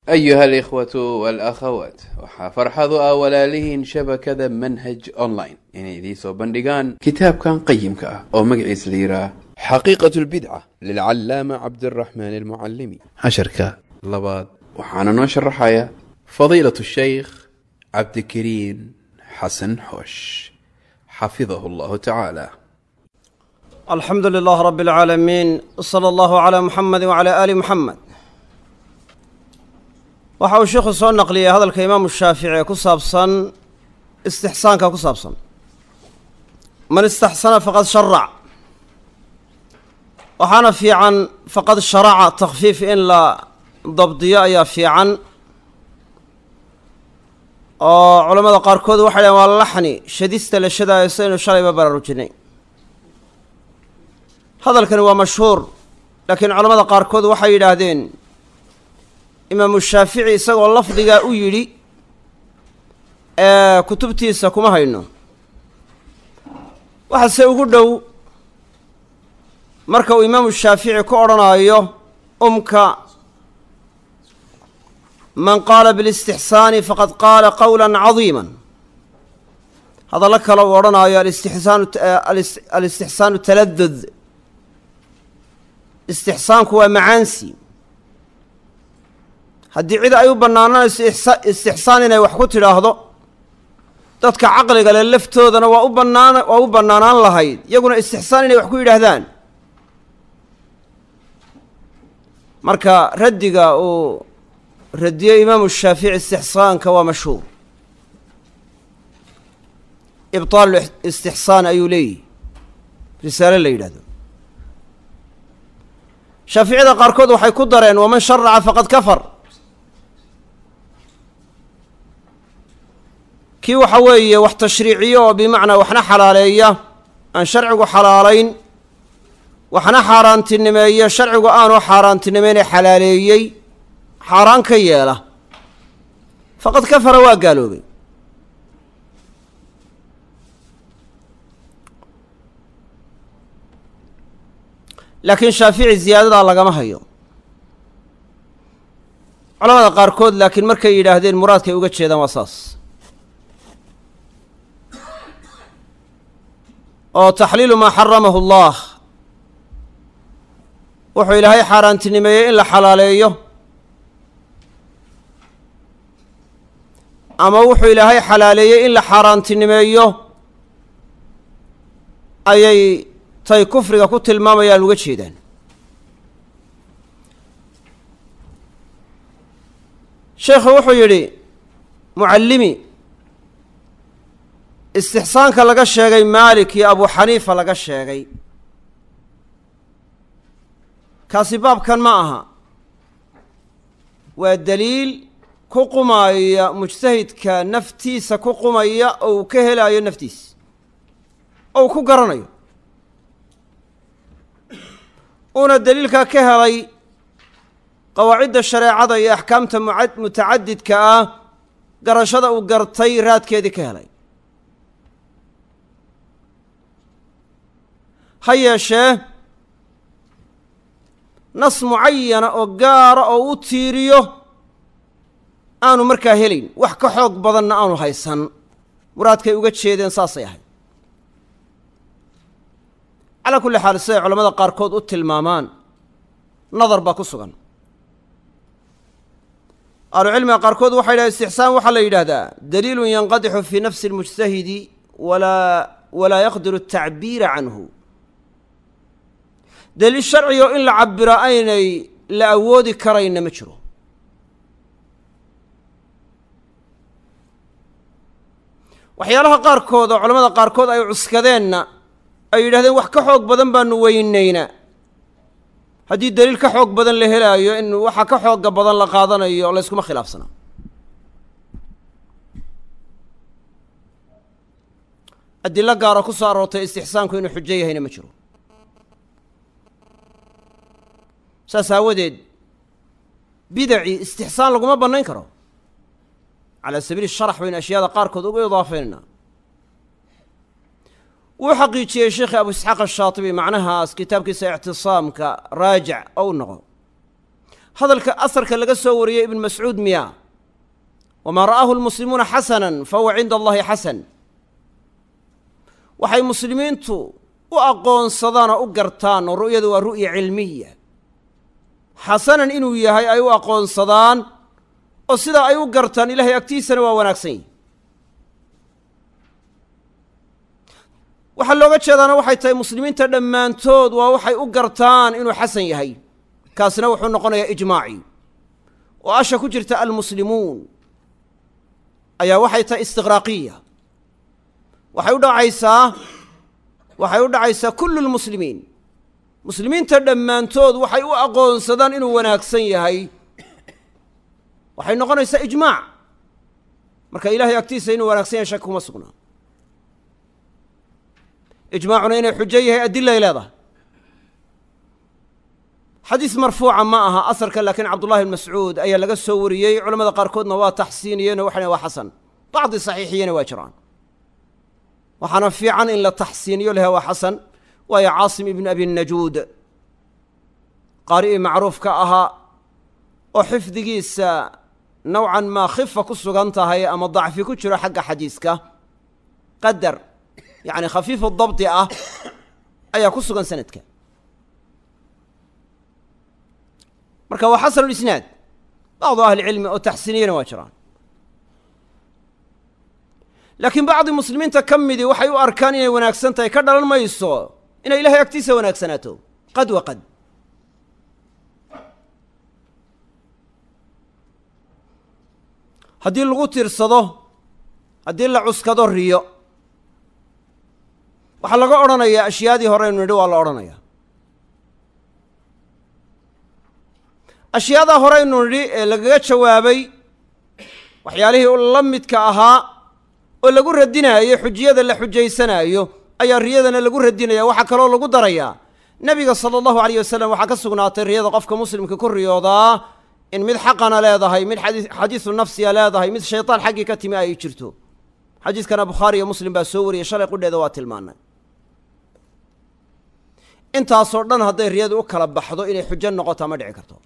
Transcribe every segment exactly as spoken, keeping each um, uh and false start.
أيها الإخوة والأخوات وحفرحضوا أولالهن شبكة منهج أونلاين يعني دي سو بندقان كتاب كان قيم كأه أو مقعيس ليرة حقيقة البدعة للعلامة عبد الرحمن المعلمي عشركة لباد وحانا نشر رحايا فضيلة الشيخ عبد الكريم حسن حوش حفظه الله تعالى. الحمد لله رب العالمين، صلى الله على محمد وعلى آل محمد. waxa uu sheekhu soo naqliyay hadalka imaamu shaafici ku saabsan istixsaanka ku saabsan man istaxsana faqad sharac waxaana fiican faqad sharaca takhfiif in la dabdiyo ayaa fiican oo culamada qaarkood waxay dhahaan waa laxni shadista la shadaayo saynu shalayba baraarujinay. hadalkani waa mashhuur laakiin culamada qaarkood waxay yidhaahdeen imaamu shaafici isagoo lafdigaa u yidhi ee kutubtiisa kuma hayno. waxaase ugu dhow marka uu imaamu shaafici ku odhanaayo umka man qaala bilistixsaani faqad qaala qowla cadiima. hadallo kale uu odhanaayo alistixsaanu alistixsaanu taladud, istixsaanku waa macaansi. haddii cid ay u bannaananayso istixsaan inay wax ku tidhaahdo dadka caqliga le laftoodana waa u bannaan waa u bannaanaan lahayd iyaguna istixsaan inay wax ku yidhaahdaan. marka raddiga uu radiyey imaamu shaafici istixsaanka waa mashhuur. ibtaalu istixsaan ayuu leeyihi risaale la yidhahdo. shaaficiyada qaarkood waxay ku dareen waman sharaca faqad kafar. kii waxa weeye wax tashriiciyo oo bimacnaa waxna xalaaleeya aan sharcigu xalaalayn, waxna xaaraantinimeeya sharcigu aanu xaaraantinimeyn ee xalaaleeyey, xaaraan ka yeela faqad kafara waa gaaloobay. laakiin shaafici ziyaadadaa lagama hayo. culamada qaarkood laakiin markay yidhaahdeen muraadkay uga jeedaan waa saas oo taxliilu maa xaramahu allah, wuxuu ilaahay xaaraantinimeeyey in la xalaaleeyo ama wuxuu ilaahay xalaaleeyey in la xaaraantinimeeyo ayay tay kufriga ku tilmaamayaan uga jeedaan. sheekhu wuxuu yidhi mucallimi istixsaanka laga sheegay maalik iyo abu xaniifa laga sheegay kaasi baabkan ma aha. waa daliil ku qumaya mujtahidka naftiisa ku qumaya oo uu ka helaayo naftiisa oo uu ku garanayo uuna daliilkaa ka helay qawaacidda shareecada iyo axkaamta mutacadidka ah garashada uu gartay raadkeedii ka helay. ha yeeshee nas mucayana oo gaara oo u tiiriyo aanu markaa helayn, wax ka xoog badanna aanu haysan. muraadkay uga jeedeen saasay ahayd. calaa kulli xaal siday culamada qaarkood u tilmaamaan nadar baa ku sugan. ahlucilmiga qaarkood waxay yidhahdeen istixsaan waxaa la yidhaahdaa daliilun yanqadixu fii nafsi اlmujtahidi walaa walaa yaqdiru atacbiira canhu. daliil sharcigo in la cabiro aynay la awoodi karayna ma jiro. waxyaalaha qaarkood oo culamada qaarkood ay cuskadeenna ay yidhahdeen wax ka xoog badan baanu weynaynaa. haddii daliil ka xoog badan la helaayo in waxa ka xooga badan la qaadanayo layskuma khilaafsanaa. adilo gaara ku soo aroortay istixsaanku inuu xujo yahayna ma jiro. saas aawadeed bidaci istixsaan laguma bannayn karo. calaa sabiili sharax baynu ashyaada qaarkood ugu idaafaynaynaa. wuu xaqiijiyey sheekhi abu isxaaq ashaatibi macnahaas kitaabkiisa ictisaamka raajic ou noqo. هذا الأثر كاللغة سوري ابن مسعود مياه وما رآه المسلمون حسنا فهو عند الله حسن وحي مسلمين تو وأقون صدانا أقرتان ورؤية ورؤية علمية حسنا إنو يهي أيو أقون صدان وصدا أيو أقرتان إلهي أكتيسا وناكسين waxaa looga jeedaana waxay tahay muslimiinta dhammaantood waa waxay u gartaan inuu xasan yahay kaasna wuxuu noqonayaa ijmaaci oo asha ku jirta almuslimuun ayaa waxay tahay istiqraaqiya waxay u dhacaysaa waxay u dhacaysaa kullu lmuslimiin muslimiinta dhammaantood waxay u aqoonsadaan inuu wanaagsan yahay waxay noqonaysaa ijmaac marka ilaahay agtiisa inuu wanaagsan yahay shaki kuma sugnaa إجماعنا إنه حجيه أدلة إلى هذا حديث مرفوعا معها أثر كان لكن عبد الله المسعود أي لقى السوريي علماء قاركودنا وتحسينيين وحنا وحسن بعض صحيحيين واجران وحنا في عن إلا تحسيني لها وحسن ويا عاصم بن أبي النجود قارئ معروف كأها وحفظ جيس نوعا ما خفة كسوغانتها هي أما ضعف كتشر حق حديثك قدر يعني خفيف الضبط اه اي كسغن سندك marka waa xasan al-isnaad بعض اهل العلم او تحسينين واجران لكن بعض المسلمين تكمدي waxay u arkaan inay wanaagsan tahay ka dhalan mayso inay ilaahay agtiisa wanaagsanaato qad wa qad hadii lagu tirsado hadii la cuskado riyo waxaa laga odhanayaa ashyaadii hore inu nidhi waa la odhanayaa ashyaadaa hore inu nidhi ee lagaga jawaabay waxyaalihii la midka ahaa oo lagu radinaayo xujiyada la xujaysanaayo ayaa riyadana lagu radinaya waxaa kaloo lagu darayaa nebiga sala allahu alayh wasalam waxaa ka sugnaatay riyada qofka muslimka ku riyoodaa in mid xaqana leedahay mid xadiisu nafsiya leedahay mid shaytaan xaggii ka timi ay jirto xadiiskana bukhaari iyo muslim baa soo wariyey shalay qudheeda waa tilmaanay intaasoo dhan hadday riyadu u kala baxdo inay xujo noqoto ma dhici karto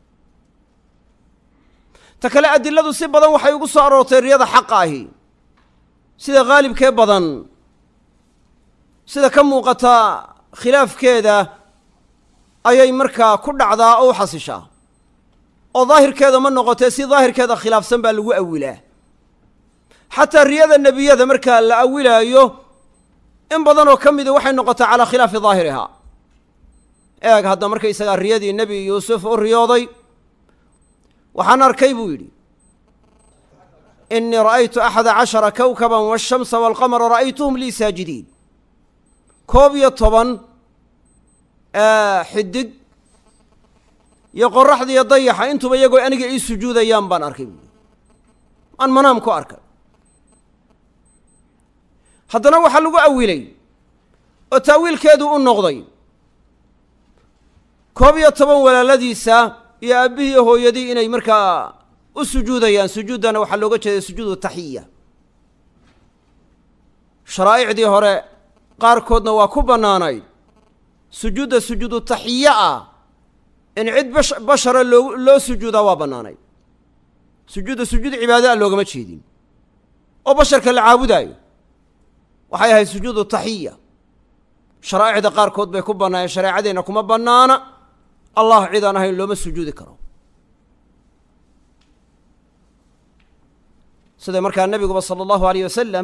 ta kale adiladu si badan waxay ugu soo aroortay riyada xaqa ahi sida haalibkee badan sida ka muuqata khilaafkeeda ayay markaa ku dhacdaa oo u xasishaa oo daahirkeeda ma noqotee si daahirkeeda khilaafsan baa lagu awilaa xataa riyada nebiyada markaa la awilaayo in badan oo ka mida waxay noqotaa calaa khilaafi daahirihaa eeg hadda markaysagaa riyadii nebi yuusuf u riyooday waxaan arkay buu yidhi inii ra'aytu axada cashara kawkaban waashamsa waalqamara ra'aytuhum lii saajidiin koob iyo toban xidig iyo qoraxda iyo dayaxa intuba iyagoo aniga ii sujuudayaan baan arkay buui aan manaam ku arkay haddana waxaa lagu awilay oo taawiilkeedu u noqday koob iyo toban walaaladiisa iyo aabbihii iyo hooyadii inay markaa u sujuudayaan sujuuddana waxaa looga jeeday sujuudu taxiya sharaa'icdii hore qaarkoodna waa ku bannaanayd sujuudda sujuudu taxiya ah in cid bash bashara loo loo sujuudaa waa bannaanayd sujuudda sujuud cibaada a loogama jeedin oo basharka la caabudaayo waxay ahayd sujuudu taxiya sharaa'icda qaarkood bay ku bannaayeen shareecadeenna kuma bannaana allah cid aan ahayn looma sujuudi karo sida markaa nebiguba sala allahu alayh wasalam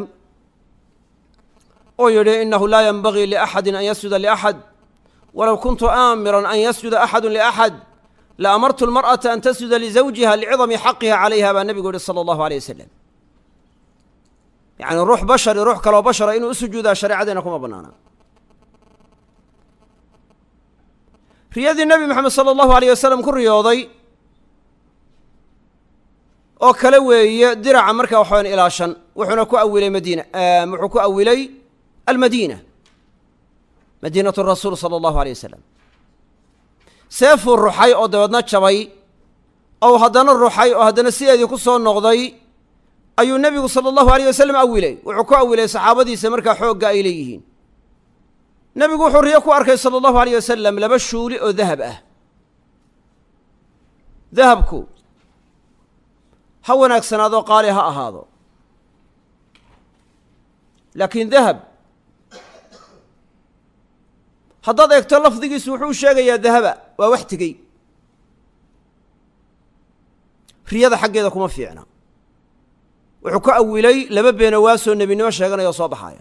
oo yidhi inahu laa yanbagii liaxadin an yasjuda liaxad walow kuntu aamiran an yasjuda axadu liaxad la amartu almar'ata an tasjuda lizawjiha licidami xaqiha calayha baa nebigu yihi sala allahu alayh wasalam yacni ruux bashari ruux kaloo bashara inuu u sujuudaa shareecadeenna kuma bannaana riyadii nebi moxamed sala allahu alayh wasalam ku riyooday oo kale weeye diraca markaa waxawan ilaashan wuxuuna ku awilay madiina wuxuu ku awilay almadiina madiinatu rasuul sala allahu alayh wasalam seefuu ruxay oo dabeedna jabay ou haddana ruxay oo haddana sideedii ku soo noqday ayuu nebigu sala allahu alayh wasalam awilay wuxuu ku awilay saxaabadiisa markaa xoogga ay leeyihiin nebigu wuxuu riyo ku arkay sala allahu alayh wasalam laba shuuli oo dahab ah dahabku ha wanaagsanaado qaali ha ahaado laakiin dahab haddaad eegto lafdigiisu wuxuu sheegayaa dahaba waa wax tegey riyada xaggeeda kuma fiicna wuxuu ka awilay laba beenawaasoo nebinimo sheeganaya oo soo baxaaya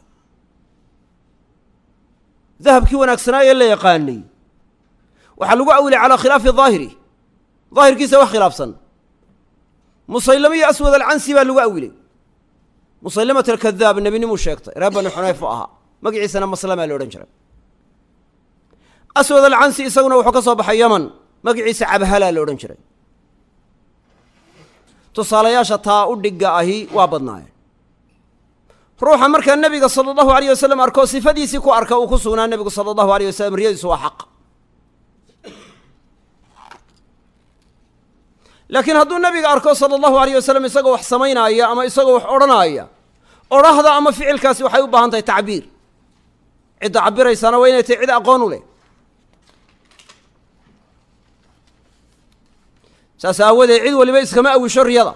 dahabkii wanaagsanaaye la yaqaanay waxaa lagu awilay calaa khilaafi daahiri daahirkiisa wax khilaafsan musaylama iyo aswad alcansi baa lagu awilay musaylamat alkadaab nebinimuu sheegtay reer bani xunayf u ahaa magaciisana maslamaa la odhan jiray aswad alcansi isaguna wuxuu ka soo baxay yaman magaciisa cabhalaa la odhan jiray tusaalayaasha taa u dhigga ahi waa badnaayeen ruuxa markaa nebiga sala allahu alayh wasalam arkoo sifadiisii ku arka uu ku sugnaa nebigu sala allahu alayh wasalam riyadiisu waa xaq laakiin hadduu nebiga arko sala allahu alayh wasalam isagoo wax samaynaaya ama isagoo wax odhanaaya odhahda ama ficilkaasi waxay u baahan tahay tacbiir cidda cabiraysaana waa inay tahay cid aqoon u leh saas aawadeed cid waliba iskama awisho riyada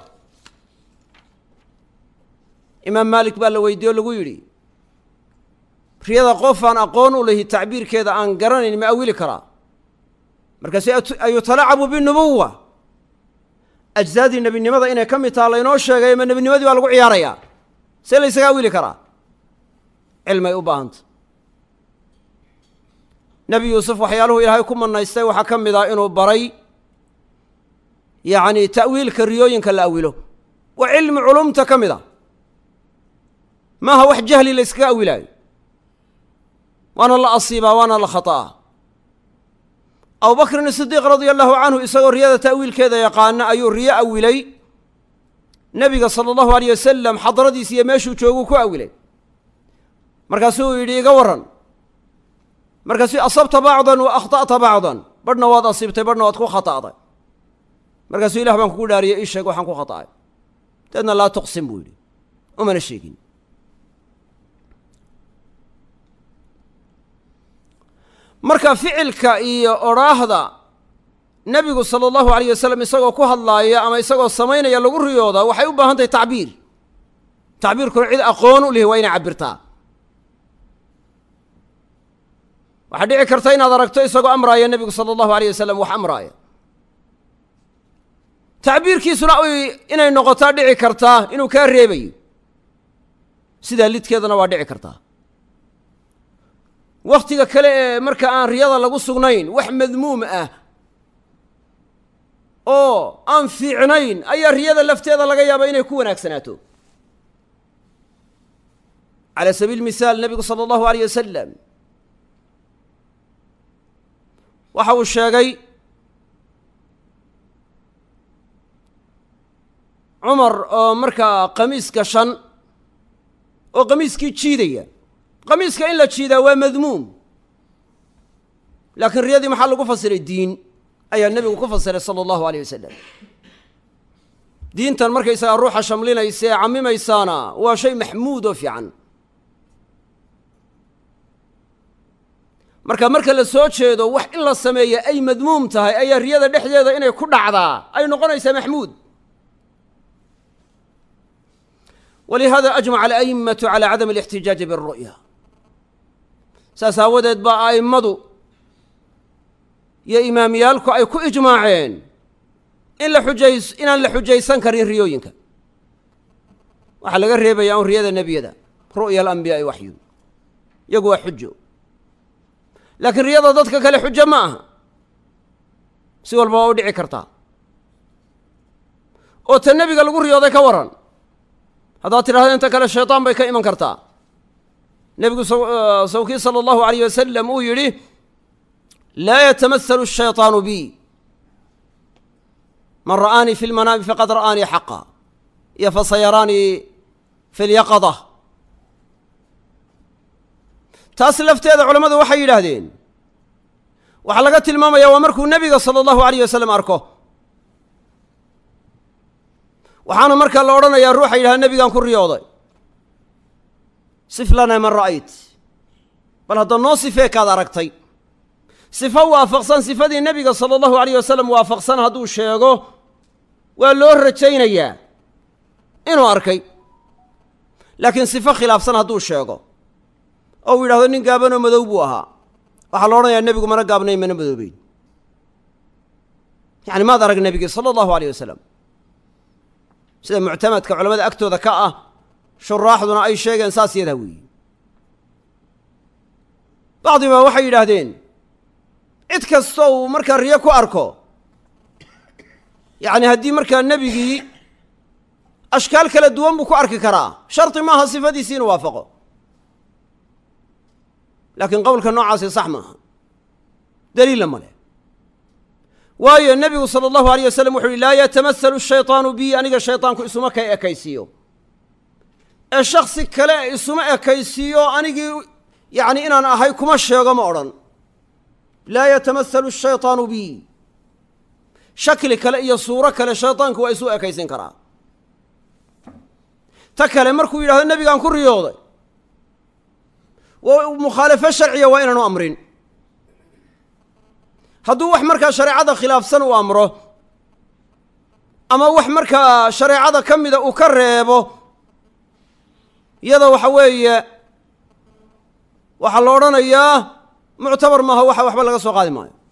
imaam maalik baa la weydiiye o lagu yidhi riyada qof aan aqoon u lehi tacbiirkeeda aan garanayn ma awili karaa markaasu ayutalacabu binubuwa ajsaadii nebinimada inay ka mid taha laynoo sheegay ma nebinimadii baa lagu ciyaarayaa see la ysaga awili karaa cilmay u baahanta nebi yuusuf waxyaaluhu ilaahay ku manaystay waxaa ka mid ah inuu baray yacni ta'wiilka riyooyinka la awilo waa cilmi culumta ka mid a maaha wax jahli la yskaga awilaayo waana la asiibaa waana la khata'a abubakrin sidiiq radia allahu canhu isagoo riyada ta'wiilkeeda yaqaana ayuu riyo awilay nebiga sala allahu alayh wasalam xadradiis iyo meeshuu jooguu ku awilay markaasuu yidhi iga warran markaasuu asabta bacdan wa akhta'ta bacdan badhna waad asiibtay badhna waad ku khata'day markaasuu ilah baan kugu dhaariyey ii sheeg waxaan ku khata'ay deedna laa tuqsim buu yidhi umana sheegin marka ficilka iyo odhaahda nebigu sala allahu alayh wasalam isagoo ku hadlaaya ama isagoo samaynaya lagu riyooda waxay u baahan tahay tacbiir tacbiirkuna cid aqoon u lihi waa inay cabirtaa waxaa dhici karta inaad aragto isagoo amraaya nebigu sala allahu alayh wasalam wax amraaya tacbiirkiisuna inay noqotaa dhici kartaa inuu kaa reebayo sidaa lidkeedana waa dhici kartaa wakhtiga kale ee marka aan riyada lagu sugnayn wax madmuum ah oo aan fiicnayn ayaa riyada lafteeda laga yaaba inay ku wanaagsanaato calaa sabiili mihaal nebigu sala allahu alayh wasalam waxa uu sheegay cumar oo markaa qamiis gashan oo qamiiskii jiidaya qamiiska in la jiidaa waa madmuum laakiin riyadii maxaa lagu fasiray diin ayaa nebigu ku fasiray sala allahu alayh wasalam diintan markaysagaa ruuxa shamlinaysa ee cammimaysaana waa shay maxmuud oo fiican marka marka la soo jeedo wax in la sameeya ay madmuum tahay ayaa riyada dhexdeeda inay ku dhacdaa ay noqonaysaa maxmuud walihada ajmaca ala'immatu calaa cadami alixtijaaji biاlru'ya saas aawadeed baa a'immadu iyo imaamiyaalku ay ku ijmaaceen in la xujays inaan la xujaysan karin riyooyinka waxaa laga reebaya un riyada nebiyada ru'ya alambiyaai waxyu iyagu waa xujo laakiin riyada dadka kale xujo ma aha si walba waa u dhici kartaa oo ta nebiga lagu riyooday ka waran haddaad tidhahdo inta kale shaytaan bay ka iman kartaa nebigu sawkii sala allahu alayh wasalam uu yidhi laa yatamahalu ashayطaanu bi man ra'aanii fi lmanaami faqad ra'aanii xaqa iyo fasayaraanii fi lyaqada taas lafteeda culammadu waxay yidhaahdeen waxaa laga tilmaamaya waa markuu nebiga sala allahu alayh wasalam arko waxaana markaa la odhanayaa ruuxa yidhaha nebigaan ku riyooday sif lanaa man ra'ayt bal hadda noo sifee kaad aragtay sifo waafaqsan sifadii nebiga sala allahu alayh wasalam waafaqsan hadduu sheego waa loo rajaynayaa inuu arkay laakiin sifo khilaafsan hadduu sheego oo uu yidhahdo nin gaabanoo madow buu ahaa waxaa la odhanayaa nebigu mana gaabnayn mana madoobeyn yacni maad arag nebigii sala allahu alayh wasalam sida muctamadka culamada agtooda ka ah shuraaxduna ay sheegeen saas yadaa weeye bacdiba waxay yidhaahdeen cid kasta uu markaa riyo ku arko yacni haddii markaa nebigii ashkaal kala duwan buu ku arki karaa shardi maaha sifadiisii inuu waafaqo laakiin qowlka noocaasi sax maaha daliilla ma leh waayo nebigu sala allahu alayh wasalam wuxu uhi laa yatamahalu shayطaanu bi aniga shayطaanku isuma ka ekaysiiyo ee shaksi kale isuma ekaysiiyo anigii yacni inaan ahay kuma sheego ma odhan laa yatamahalu shayطaanu bi shakli kale iyo suuro kale shayطaanku waa isu ekaysin karaa ta kale markuu yidhahdo nebigaan ku riyooday mukhaalafo sharciya waa inaanu amrin hadduu wax markaa shareecada khilaafsan uu amro ama wax markaa shareecada ka mida uu ka reebo iyada waxa weeye waxaa la odhanayaa muctabar maaha waxa waxba laga soo qaadi maayo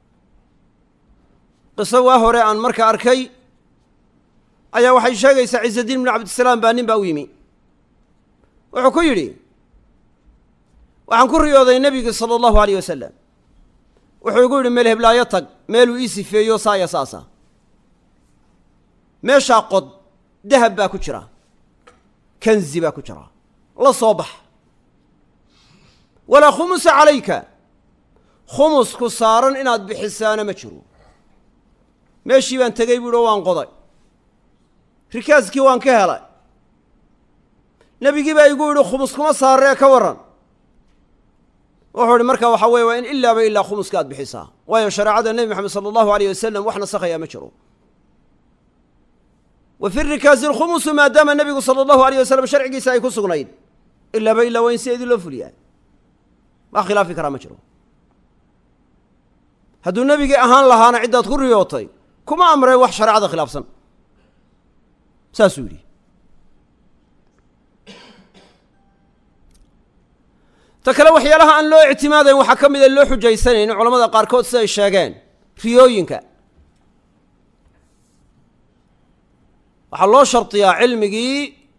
qiso waa hore aan marka arkay ayaa waxay sheegaysaa ciizadiin bnu cabdisalaam baa nin baa u yimi wuxuu ku yidhi waxaan ku riyooday nebigi sala allahu alayh wasalam wuxuu igu yidhi meel heblaayo tag meeluu ii sifeeyo saaya saasa meeshaa qod dahab baa ku jira kanzi baa ku jira la soo bax walaa khumusa calayka khumusku saaran inaad bixisaana ma jiro meeshii baan tegey buu yidhi waan qoday rikaaskii waan ka helay nebigii baa igu yidhi khumus kuma saaree ka warran wuxuu ihi markaa waxaa weye waa in ilaaba ilaa khumuska aad bixisaa waayo shareecada nebi moxamed sala allahu alayh wasalam wax nasakhayaa ma jiro wa fi rikaasi alkhumusu maadaama nebigu sala allahu alayh wasalam sharcigiisa ay ku sugnayd ilaaba ilaa waa in sideedii loo fuliyaa wax khilaafi karaa ma jiro hadduu nebigii ahaan lahaana ciddaad ku riyootay kuma amreen wax shareecada khilaafsan saasuu yidhi ta kale waxyaalaha aan loo ictimaadayn waxaa ka mid a loo xujaysanayn culamada qaarkood siday sheegeen riyooyinka waxaa loo shardiyaa cilmigii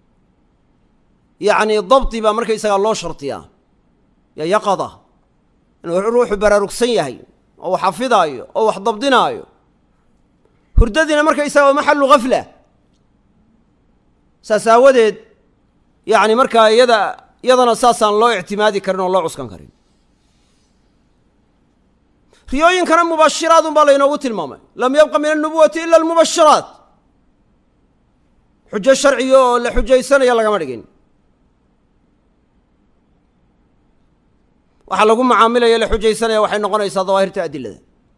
yacni dabdi baa markaysagaa loo shardiyaa yo yaqada inuu ruuxu baraarugsan yahay oo wax xafidaayo oo wax dabdinaayo hurdadiina markaysaga waa maxalu ghafla saas aawadeed yacni markaa iyada iyadana saasaan loo ictimaadi karin oo loo cuskan karin riyooyinkana mubashiraad un baa laynoogu tilmaamay lam yabqa min alnubuwati ila almubashiraat xujo sharciga oo la xujaysanaya lagama dhigin waxaa lagu macaamilaya la xujaysanaya waxay noqonaysaa dawaahirta adilada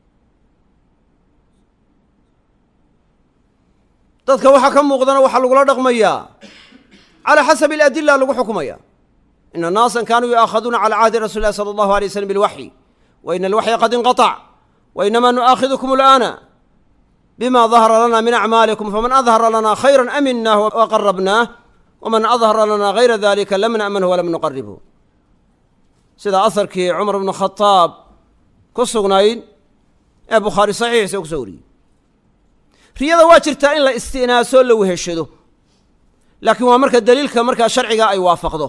dadka waxaa ka muuqdana waxaa lagula dhaqmayaa calaa xasabi aladila lagu xukumaya ina naasan kaanuu yu'aakhaduuna cala cahdi rasuli illahi sala allahu alay waslm bilwaxyi wa ina alwaxya qad inqaطac wa inamaa nu'aakhidukum al'aana bima dahara lana min acmaalikum faman adhara lana khayra aminah waqarabnaah waman adhara lana gayra dalika lam na'manhu walam nuqaribhu sida aharkii cumar bnu khadaab ku sugnayd ee bukhaari saxiixiisa ku soo wariyey riyada waa jirtaa in la isti'naaso la weheshado laakiin waa marka daliilka markaa sharciga ay waafaqdo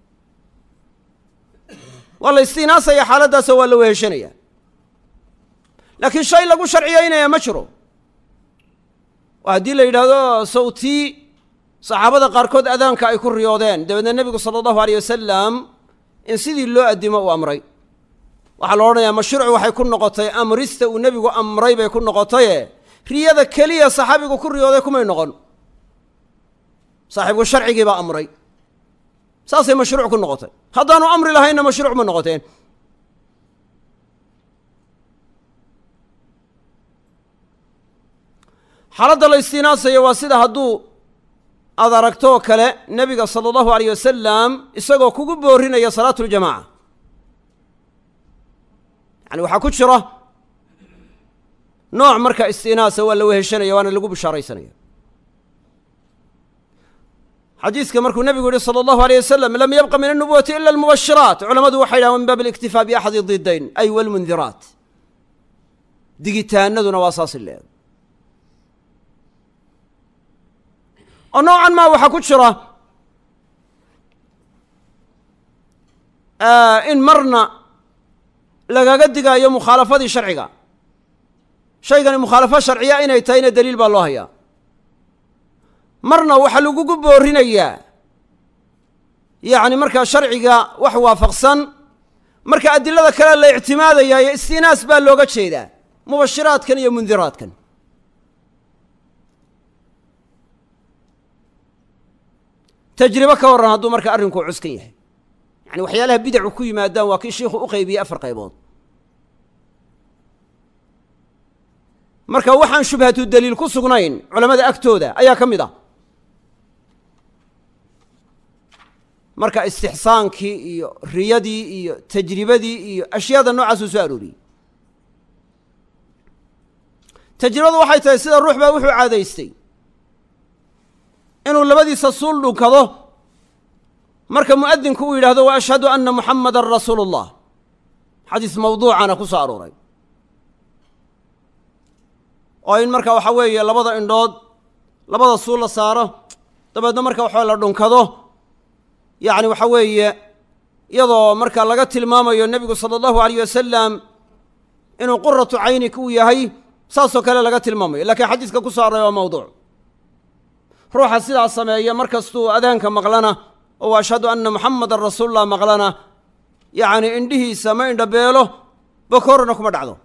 waa la isti'naasaya xaaladdaasa waa la weheshanaya laakiin shay lagu sharciyaynaya ma jiro oo haddii la yidhaahdo sawtii saxaabada qaarkood adaanka ay ku riyoodeen dabeedna nebigu sala allahu aleyh wasalam in sidii loo addimo uu amray waxaa la odhanayaa mashruuc waxay ku noqotay amrista uu nebigu amray bay ku noqotaye riyada keliya saxaabigu ku riyooday kumay noqon saaxiibku sharcigii baa amray saasay mashruuc ku noqotay haddaanu amri lahaynna mashruuc ma noqoteen xaaladda la istiinaasayo waa sida hadduu aad aragtoo kale nebiga sala allahu aleyh wasalam isagoo kugu boorinaya salaatuljamaca yani waxaa ku jira nooc marka istinaasa waa la weheshanaya waana lagu bishaaraysanaya xadiiska markuu nabigu yihi salى اllahu alيyه wasalam lam yabqa min الnubuwati ila اlmubashiraat culamadu waxay dhahan min baab اliktifaa biaxadi didayn ay wاlmundiraat digitaanaduna waa saasi leeg oo noocan maa waxaa ku jira in marna lagaga digaayo mukhaalafadii sharciga shaygani mukhaalafo sharciya inay tahayna daliil baa loo hayaa marna waxaa lagugu boorinayaa yacni markaa sharciga wax waafaqsan marka adilada kale la ictimaadaya iyo istinaas baa looga jeedaa mubashiraadkan iyo mundiraadkan tajribo ka warran hadduu marka arrinku cuskan yahay yani waxyaalaha bidacu ku yimaadaan waa kii shiikhu u qaybiyey afar qaybood marka waxaan shubhatu daliil ku sugnayn culamada agtooda ayaa ka mid ah marka istixsaankii iyo riyadii iyo tajribadii iyo ashyaada noocaasuu soo arooriyey tajribadu waxay tahay sida ruux baa wuxuu caadaystay inuu labadiisa suul dhunkado marka mu'adinku uu yidhahdo wa ashhadu anna muxammadan rasuulu اllah xadiis mawduucana ku soo arooray oo in marka waxaa weeye labada indhood labada suul la saaro dabeedna marka waxaa la dhunkado yacni waxa weeye iyadoo marka laga tilmaamayo nebigu sala allahu alayh wasalam inuu quratu caynik uu yahay saasoo kale laga tilmaamayo lakiin xadiiska ku soo array waa mawduuc ruuxa sidaas sameeya mar kastuu adaanka maqlana oo ashhadu anna muxammadan rasuulullah maqlana yacni indhihiisa ma indhabeelo bakoorana kuma dhacdo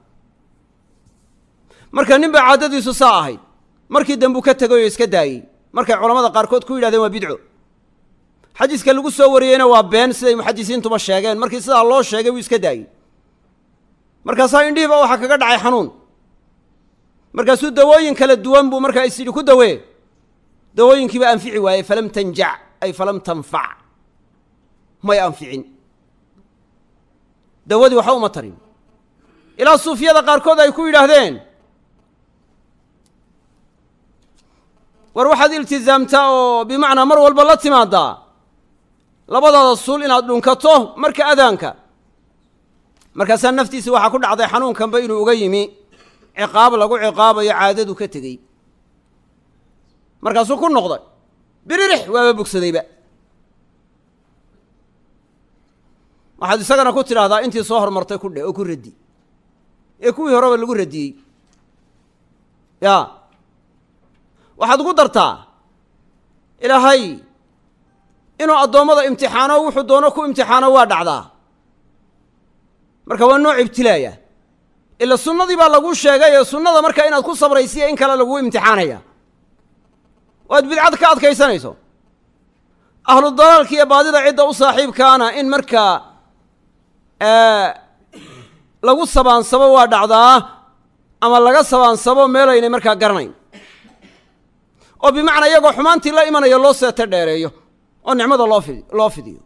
marka nin baa caadadiisu saa ahayd markii dambuu ka tegay oo iska daayey markay culamada qaarkood ku yidhahdeen waa bidco xadiiska lagu soo wariyeyna waa been siday muxadisiintuba sheegeen markii sidaa loo sheegay wuu iska daayey markaasaa indhihiiba waxaa kaga dhacay xanuun markaasuu dawooyin kala duwan buu markaa is yidhi ku dawee dawooyinkiiba anfici waayey falam tanjac ay falam tanfac may anficin dawadii waxa uma tarin ilaa suufiyada qaarkood ay ku yidhaahdeen war waxaad iltizaamtaa oo bimacnaa mar walba la timaadaa labadaada suul inaad dhunkato marka adaanka markaasaa naftiisa waxaa ku dhacday xanuunkanba inuu uga yimi ciqaab lagu ciqaabayo caadadu ka tegey markaasuu ku noqday biririx waaba bogsadayba waxaad isagana ku tidhaahdaa intii soo hormartay ku dheh oo ku raddi ee kuwii horeba lagu radiyey ya waxaad ugu dartaa ilaahay inuu addoommada imtixaano wuxuu doono ku imtixaano waa dhacdaa marka waa nooc ibtilaaya ila sunnadii baa laguu sheegay ee sunnada marka inaad ku sabraysiya in kale laguu imtixaanaya waad bidcad ka adkaysanayso ahlu dalaalka iyo baadida cidda u saaxiibkaana in markaa lagu sabaansabo waa dhacdaa ama laga sabaansabo meelaynay markaa garanayn oo bimacnaa iyagoo xumaantii la imanayo loo seeto dheereeyo oo nicmada loo fidi loo fidiyo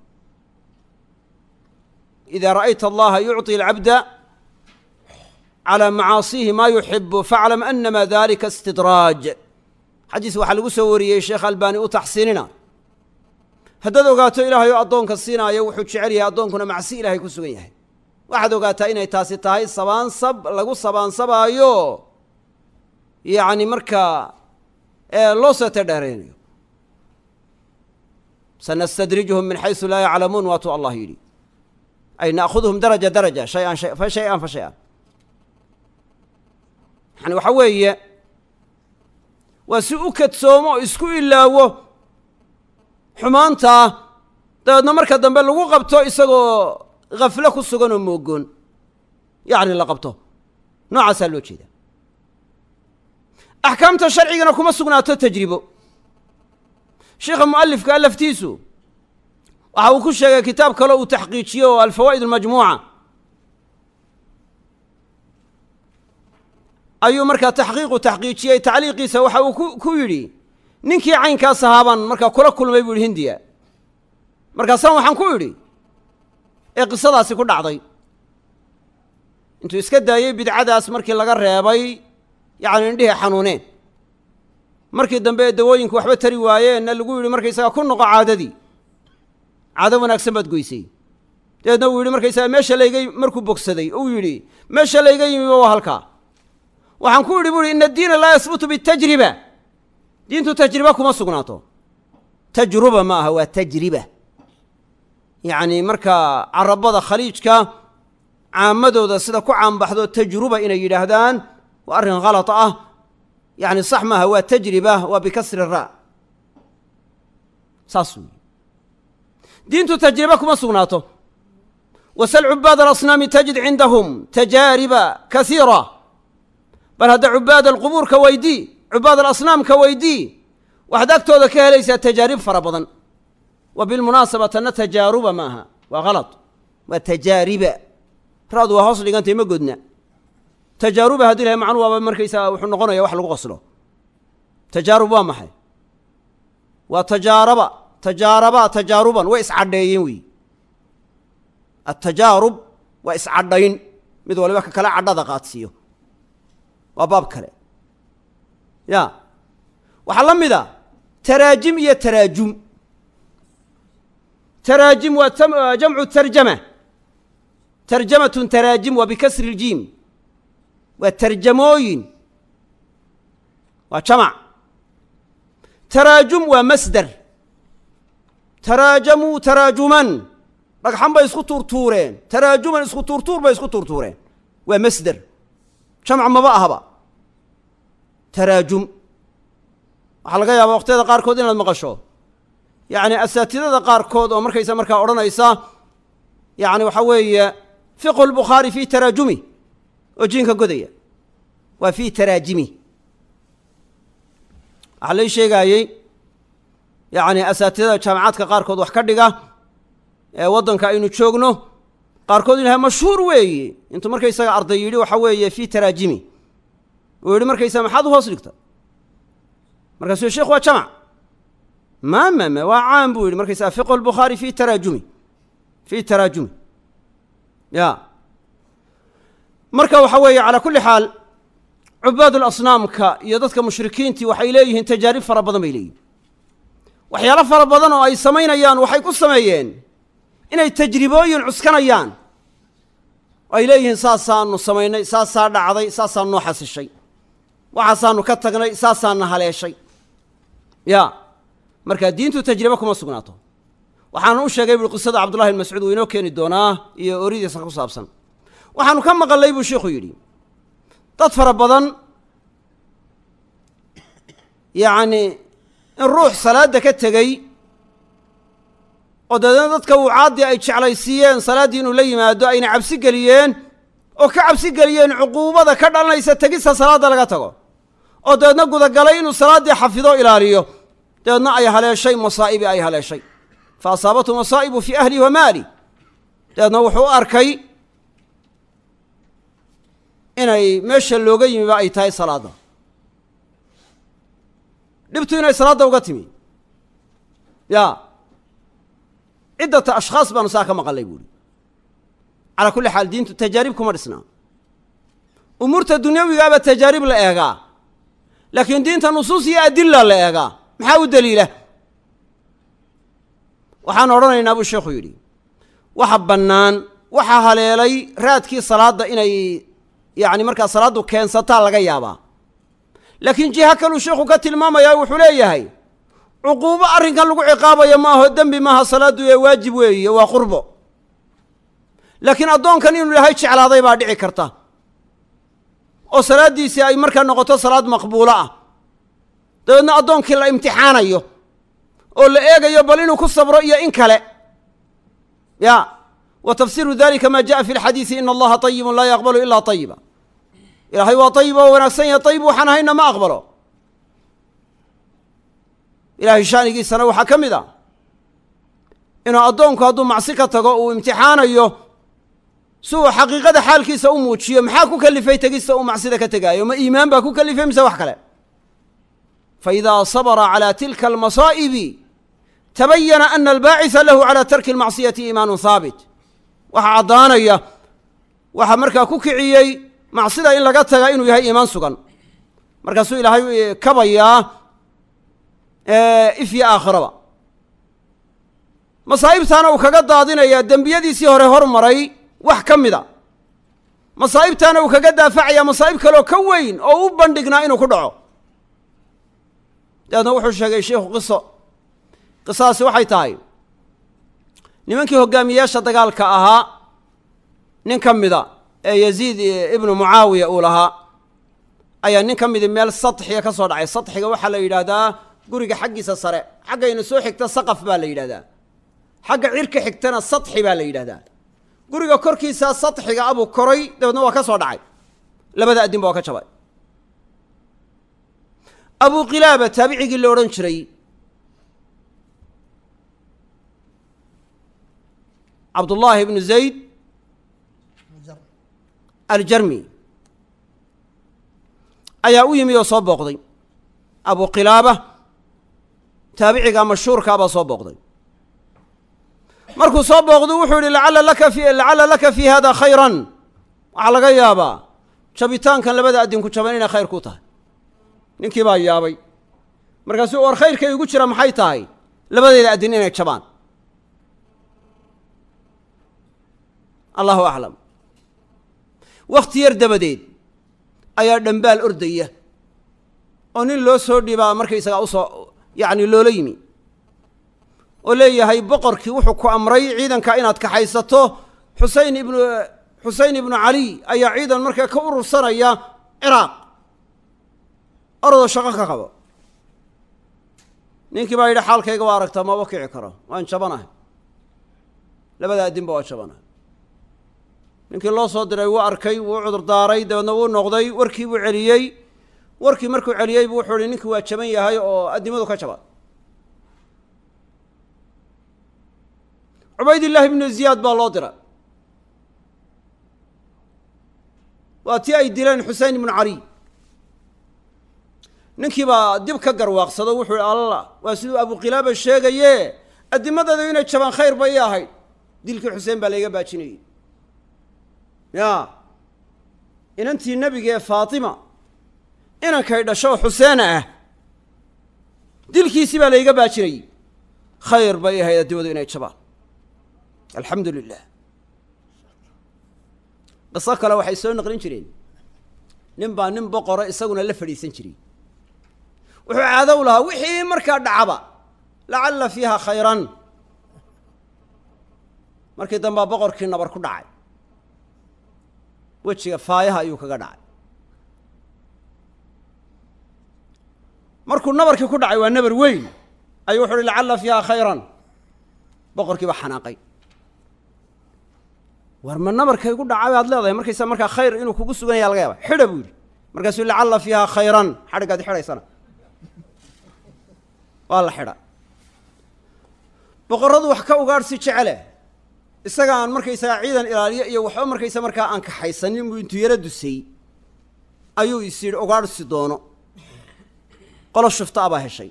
idaa ra'ayta allaha yucطi alcabda calى macaasiihi maa yuxibu faaclam anama dalika istidraaj xadiis waxaa lagu soo wariyey sheekh albani u taxsiinina haddaad ogaato ilaahay oo addoonka siinaayo wuxuu jecel yahay addoonkuna macsi ilaahay ku sugan yahay waxaad ogaataa inay taasi tahay sabaansab lagu sabaansabaayo yacni markaa loo seete dheeraynayo sanastadrijuhum min xaysu laa yaclamuun waatuu allah yidhi ay na'khudhum daraja daraja shay-an fa shay-an fa shay-an yani waxaa weeye waa si u kadsoomo oo isku ilaawo xumaantaa dabeedna marka dambe lagu qabto isagoo khaflo ku sugan oo moogoon yacni la qabto noocaasaa loo jeeda axkaamta sharcigana kuma sugnaato tajribo sheikha mu'alifka laftiisu waxa uu ku sheegay kitaab kale uu taxqiijiyo oo alfawaa'id almajmuuca ayuu markaa taxqiiqu taxqiijiyey tacliiqiisa waxa uu ku ku yidhi ninkii caynkaas ahaabaan markaa kula kulmay buu yihi hindiya markaasaan waxaan ku idhi ee qisadaasi ku dhacday intuu iska daayey bidcadaas markii laga reebay yacni indhihii xanuuneen markii dambe ee dawooyinku waxba tari waayeenna lagu yidhi markaysaga ku noqo caadadii caado wanaagsan baad goysay dabeedna uu yidhi markaysaga meesha layga markuu bogsaday uu yidhi meesha layga yimiba waa halkaa waxaan ku yidhi bu uhi ina addiina laa yasbutu bitajriba diintu tajriba kuma sugnaato tajruba ma aha waa tajriba yacni markaa carabada khaliijka caamadooda sida ku caanbaxdo tajruba inay yidhaahdaan waa arrin khalad ah yacni sax maaha waa tajriba waa bikasri ra saas wey diintu tajriba kuma sugnaato wasal cubaad alasnaami tajid cindahum tajaariba kasiira bal hadda cubaad alqubuurka weydii cubaad alasnaamka weydii waxaad agtooda ka helaysaa tajaarib fara badan wa bilmunaasaba tanna tajaaruba ma aha waa kalad waa tajaariba ra'du waa hoos dhigantay ma godna tajaaruba haddii lahay macnuu waaba markaysaa wuxuu noqonaya wax lagu qoslo tajaarub waa maxay waa tajaaraba tajaaraba tajaaruban way iscadheeyeen wey atajaarub waa iscadhayn mid waliba ka kale cadhada qaadsiiyo waa baab kale ya waxaa la mid a taraajim iyo taraajum taraajim waa jamcu tarjama tarjamatun taraajim waa bikasri iljiim waa tarjamooyin waa jamac taraajum waa masder taraajamuu taraajuman dhagxan bay isku tuurtuureen taraajuman isku tuurtuur bay isku tuurtuureen waa masder jamac maba ahaba taraajum waxaa laga yaabaa waqtiyada qaarkood inaad maqasho yacni asaatidada qaarkood oo markaysa markaa odhanaysa yacni waxaa weeye fiqhu lbukhaari fii taraajumi oo jiinka godaya waa fii taraajimi waxaa lay sheegaayey yacni asaatidada jaamacaadka qaarkood wax ka dhiga ee waddanka aynu joogno qaarkood ilahay mashhuur weeye intuu markaysaga arday yidhi waxaa weeye fii taraajimi uu yidhi markaysa maxaad u hoos dhigta markaasuu sheekh waa jamac ma ma ma waa caam buu yidhi markaysaa fiqhu lbukhaari fii taraajumi fii taraajumi ya marka waxaa weeye calaa kulli xaal cubaad alasnaamka iyo dadka mushrikiintii waxay leeyihiin tajaarib fara badan bay leeyihin waxyaalo fara badan oo ay samaynayaan waxay ku sameeyeen inay tajribooyin cuskanayaan oo ay leeyihiin saasaanu samaynay saasaa dhacday saasaa noo xasishay waxaasaanu ka tagnay saasaana haleeshay ya marka diintu tajriba kuma sugnaato waxaanu u sheegay bui qisada cabdullahi ibn mascuud uu inoo keeni doonaa iyo oridiisa ku saabsan waxaanu ka maqalnay buu sheikhu yidhi dad fara badan yacni in ruux salaadda ka tegey oo dabeedna dadka wucaaddii ay jeclaysiiyeen salaaddii inuu la yimaado ayna cabsi geliyeen oo ka cabsi geliyeen cuquubada ka dhalanaysa tegista salaadda laga tago oo dabeedna gudagalay inuu salaaddii xafido ilaaliyo dabeedna ay haleeshay masaa'ibi ay haleeshay fa asaabatu masaa'ibu fii ahlihi wa maali dabeedna wuxuu u arkay inay meesha looga yimiba ay tahay salaadda dhibtu inay salaadda uga timi ya ciddata ashkhaas baanu saa ka maqalnay buuhi calaa kulli xaal diintu tajaarib kuma dhisnaa umuurta dunyawigaaba tajaarib la eegaa laakiin diinta nusuus iyo adilla la eegaa maxaa u daliila waxaan odhanaynaa buu sheekhu yidhi waxa bannaan waxaa haleelay raadkii salaadda inay yacni markaa salaaddu keensataa laga yaabaa laakiin jiha kaluu sheekhu ka tilmaamayaa wuxuu leeyahay cuquubo arrinkan lagu ciqaabayo ma aho dembi maaha salaaddu ee waajib weeye waa qurbo laakiin addoonkan inuu ilaahay jeclaaday baa dhici karta oo salaaddiisii ay markaa noqoto salaad maqbuulo ah dabeedna addoonkii la imtixaanayo oo la eegayo bal inuu ku sabro iyo in kale ya wa tafsiru dalika ma jaءa fi اlxadiisi ina allaha طayibun laa yaqbalu ila طayiba ilaahay waa طayib oo wanaagsan yahe طayib waxaan ahayna ma aqbalo ilaahay shaanigiisana waxaa ka mid a inuu addoonku hadduu macsi ka tago uu imtixaanayo si uu xaqiiqada xaalkiisa u muujiyo maxaa ku kalifay tegista uu macsida ka tegaayo ma iimaan baa ku kalifay mise wax kale faidaa sabra calى tilka almasaa'ibi tabayana ana albaaciثa lahu calى tarki اlmacsiyati iimaanu haabit waxaa caddaanaya waxaa markaa ku kiciyey macsida in laga taga inuu yahay iimaan sugan markaasuu ilaahay kabayaa if iyo aakhiraba masaa'ibtaana uu kaga daadinayaa dembiyadiisii hore hormaray wax ka mida masaa'ibtaana uu kaga daafacayaa masaa'ib kaleoo ka weyn oo u bandhignaa inuu ku dhaco dabeedna wuxuu sheegay sheikhu qiso qisadaasi waxay tahay nimankii hoggaamiyeyaasha dagaalka ahaa nin ka mida ee yaziid ibnu mucaawiya uu lahaa ayaa nin ka midi meel sadxiga ka soo dhacay sadxiga waxaa la yidhaahdaa guriga xaggiisa sare xaggayna soo xigta saqaf baa la yidhahdaa xagga cirka xigtana sadxi baa la yidhahdaa guriga korkiisa sadxiga abuu koray dabeedna waa ka soo dhacay labada addin ba waa ka jabay abuu qilaaba taabicigii la odhan jiray cabdullaahi ibnu zayd aljarmi ayaa u yimi oo soo booqday abuu qilaaba taabiciga mashhuurkaa baa soo booqday markuu soo booqdu wuxuu yihi lacalla laka fi lacalla laka fi hada khayran waxaa laga yaabaa jabitaankan labada addinku jaban inay khayr ku tahay ninkii baa yaabay markaasuu war khayrkay igu jira maxay tahay labadeeda addin inay jabaan allahu aclam wakhti yar dabadeed ayaa dhambaal ordaya oo nin loo soo dhibaa markaysagaa usoo yacni loola yimi oo leeyahay boqorkii wuxuu ku amray ciidanka inaad kaxaysato xusein ibnu xusein ibnu cali ayaa ciidan markaa ka urursanaya ciraaq orodoo shaqo ka qabo ninkii baa yidhi xaalkayga waa aragtaa maba kici karo waan jabanahay labada addinba waa jabanahay ninkii loo soo diray wuu arkay wuu cudur daaray dabeedna wuu noqday warkii buu celiyey warkii markuu celiyey buu wuxuu ihi ninkii waa jaban yahay oo addimadu ka jaba cubaydillaahi ibnu ziyaad baa loo dira waa tii ay dileen xusein ibnu cali ninkii baa dib ka garwaaqsado wuxuu ihi alla waa siduu abuqilaaba sheegaye addimadeedu inay jabaan khayr bay ii ahayd dilkii xuseen baa layga baajinayey ya inantii nebiga ee faatima inankay dhasho xuseena ah dilkiisii baa layga baajinayey khayr bay ahayd addimadu inay jabaan alxamdu lilah qiso kale waxay soo naqlin jireen nin baa nin boqora isaguna la fadhiisan jiray wuxuu caadow lahaa wixii markaa dhacaba lacalla fiiha khayran markii dambaa boqorkii nabar ku dhacay wejiga faayaha ayuu kaga dhacay markuu nabarkii ku dhacay waa nabar weyn ayuu wuxu uhi lacalla fiiha khayran boqorkii baa xanaaqay war ma nabarkaygu dhacay aad leedahay markaysa markaa khayr inuu kugu sugan yaha laga yaaba xidha buu yidhi markaasuu lacalla fiiha khayran xadhiggaad xidhaysana waa la xidha boqorradu wax ka ugaadhsi jecele isaga aan markaysagaa ciidan ilaaliyo iyo waxba markaysa markaa aan kaxaysanin buu intuu yaro dusay ayuu is yidhi ugaadhsi doono qolo shufta abaa heshay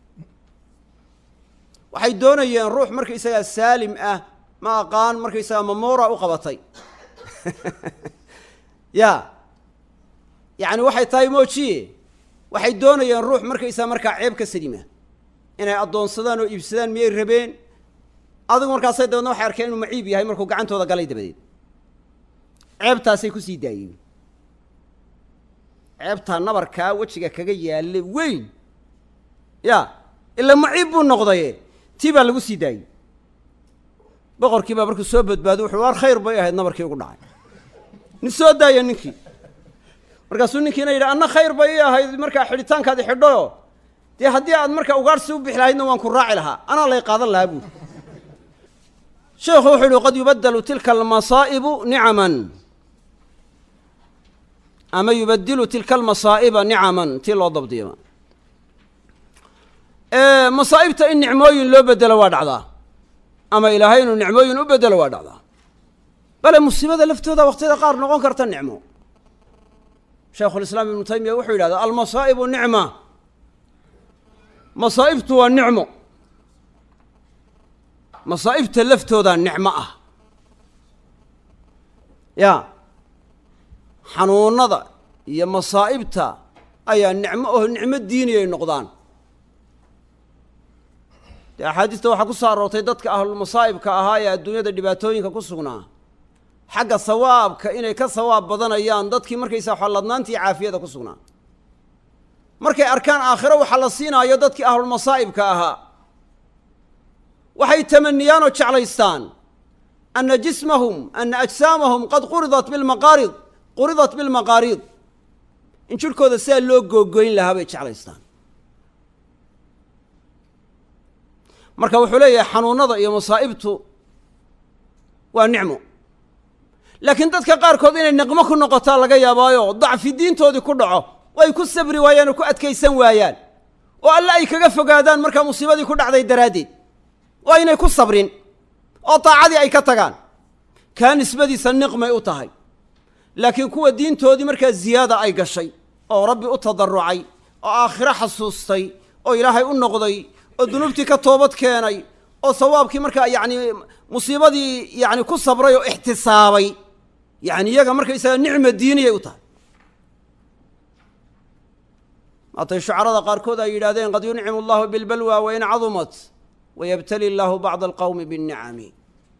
waxay doonayeen ruux markaysagaa saalim ah ma aqaan markaysagaa mamuura u qabatay ya yacni waxay tahay moojiye waxay doonayeen ruux markaysaga markaa ceeb ka salima inay addoonsadaan oo iibsadaan miyay rabeen adigu markaasay dabeedna waxay arkeen inuu maciib yahay markuu gacantooda galay dabadeed ceebtaasay ku sii daayeen ceebtaa nabarkaa wejiga kaga yaalla weyn ya ilaa maciib buu noqdaye tii baa lagu sii daayey boqorkii baa markuu soo badbaado wuxuu war khayr bay ahayd nabarkii ugu dhacay nin soo daaya ninkii markaasuu ninkiina yidhi anna khayr bay ii ahayd markaa xidhitaankaadi xidhoyo dee haddii aad markaa ugaadhsi u bixi lahaydna waan ku raaci lahaa anaa lay qaadan lahaa buuri sheekhu wuxuu yihi qad yubadelu tilka almasaa'ibu nicaman ama yubadilu tilka almasaa'iba nicaman tii loo dabdiyama masaa'ibta in nicmooyin loo bedelo waa dhacdaa ama ilaahay inuu nicmooyin u bedelo waa dhacdaa bale musiibada laftooda waqtiyada qaar noqon karta nicmo shaykhulislaam ibnu taymiya wuxuu yidhahdaa almasaa'ibu nicma masaa'ibtu waa nicmo masaa'ibta laftooda nicmo ah ya xanuunada iyo masaa'ibta ayaa nicmo oo nicmo diini ay noqdaan dee axaadiista waxaa ku soo aroortay dadka ahlulmasaa'ibka ahaa ee adduunyada dhibaatooyinka ku sugnaa xagga sawaabka inay ka sawaab badanayaan dadkii markaysaa xolladnaantii caafiyada ku sugnaa markay arkaan aakhiro waxaa la siinaayo dadkii ahlulmasaa'ibka ahaa waxay tamaniyaan oo jeclaystaan ana jismahum ana ajsaamahum qad quridat bilmaqaarid quridat bilmaqaariid in jirhkooda sidaa loo googoyn lahaa bay jeclaystaan marka wuxuu leeyahay xanuunada iyo masaa'ibtu waa nicmo laakiin dadka qaarkood inay niqmo ku noqotaa laga yaabaayo dacfi diintoodii ku dhaco oo ay ku sabri waayaan oo ku adkaysan waayaan oo alle ay kaga fogaadaan markaa musiibadii ku dhacday daraaddeed oo aynay ku sabrin oo daacadii ay ka tagaan kaa nisbadiisa niqmay u tahay laakiin kuwa diintoodii markaa ziyaada ay gashay oo rabbi u tadarrucay oo aakhiro xasuustay oo ilaahay u noqday oo dunuubtii ka toobad keenay oo sawaabkii markaa yacni musiibadii yacni ku sabray oo ixtisaabay yacni iyaga markaysaga nicma diiniyay u tahay maatay shucarada qaarkood ay yidhahdeen qad yuncimu allahu bilbalwa wain cadumat wayabtali illaahu bacda alqawmi binnicami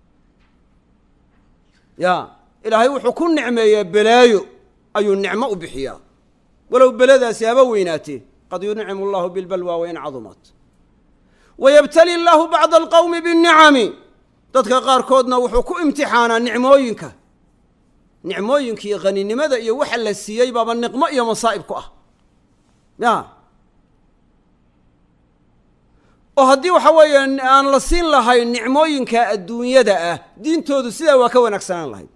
ya ilaahay wuxuu ku nicmeeyaa belaayo ayuu nicmo u bixiyaa walow beladaasi haba weynaatee qad yuncimu allahu bilbalwa wain cadumat wayabtali illaahu bacda alqawmi binnicami dadka qaarkoodna wuxuu ku imtixaanaa nicmooyinka nicmooyinkii haninimada iyo waxa la siiyey baaba niqmo iyo masaa'ib ku ah ya oo haddii waxa weeye aan la siin lahayn nicmooyinka adduunyada ah diintoodu sidaa waa ka wanaagsanaan lahayd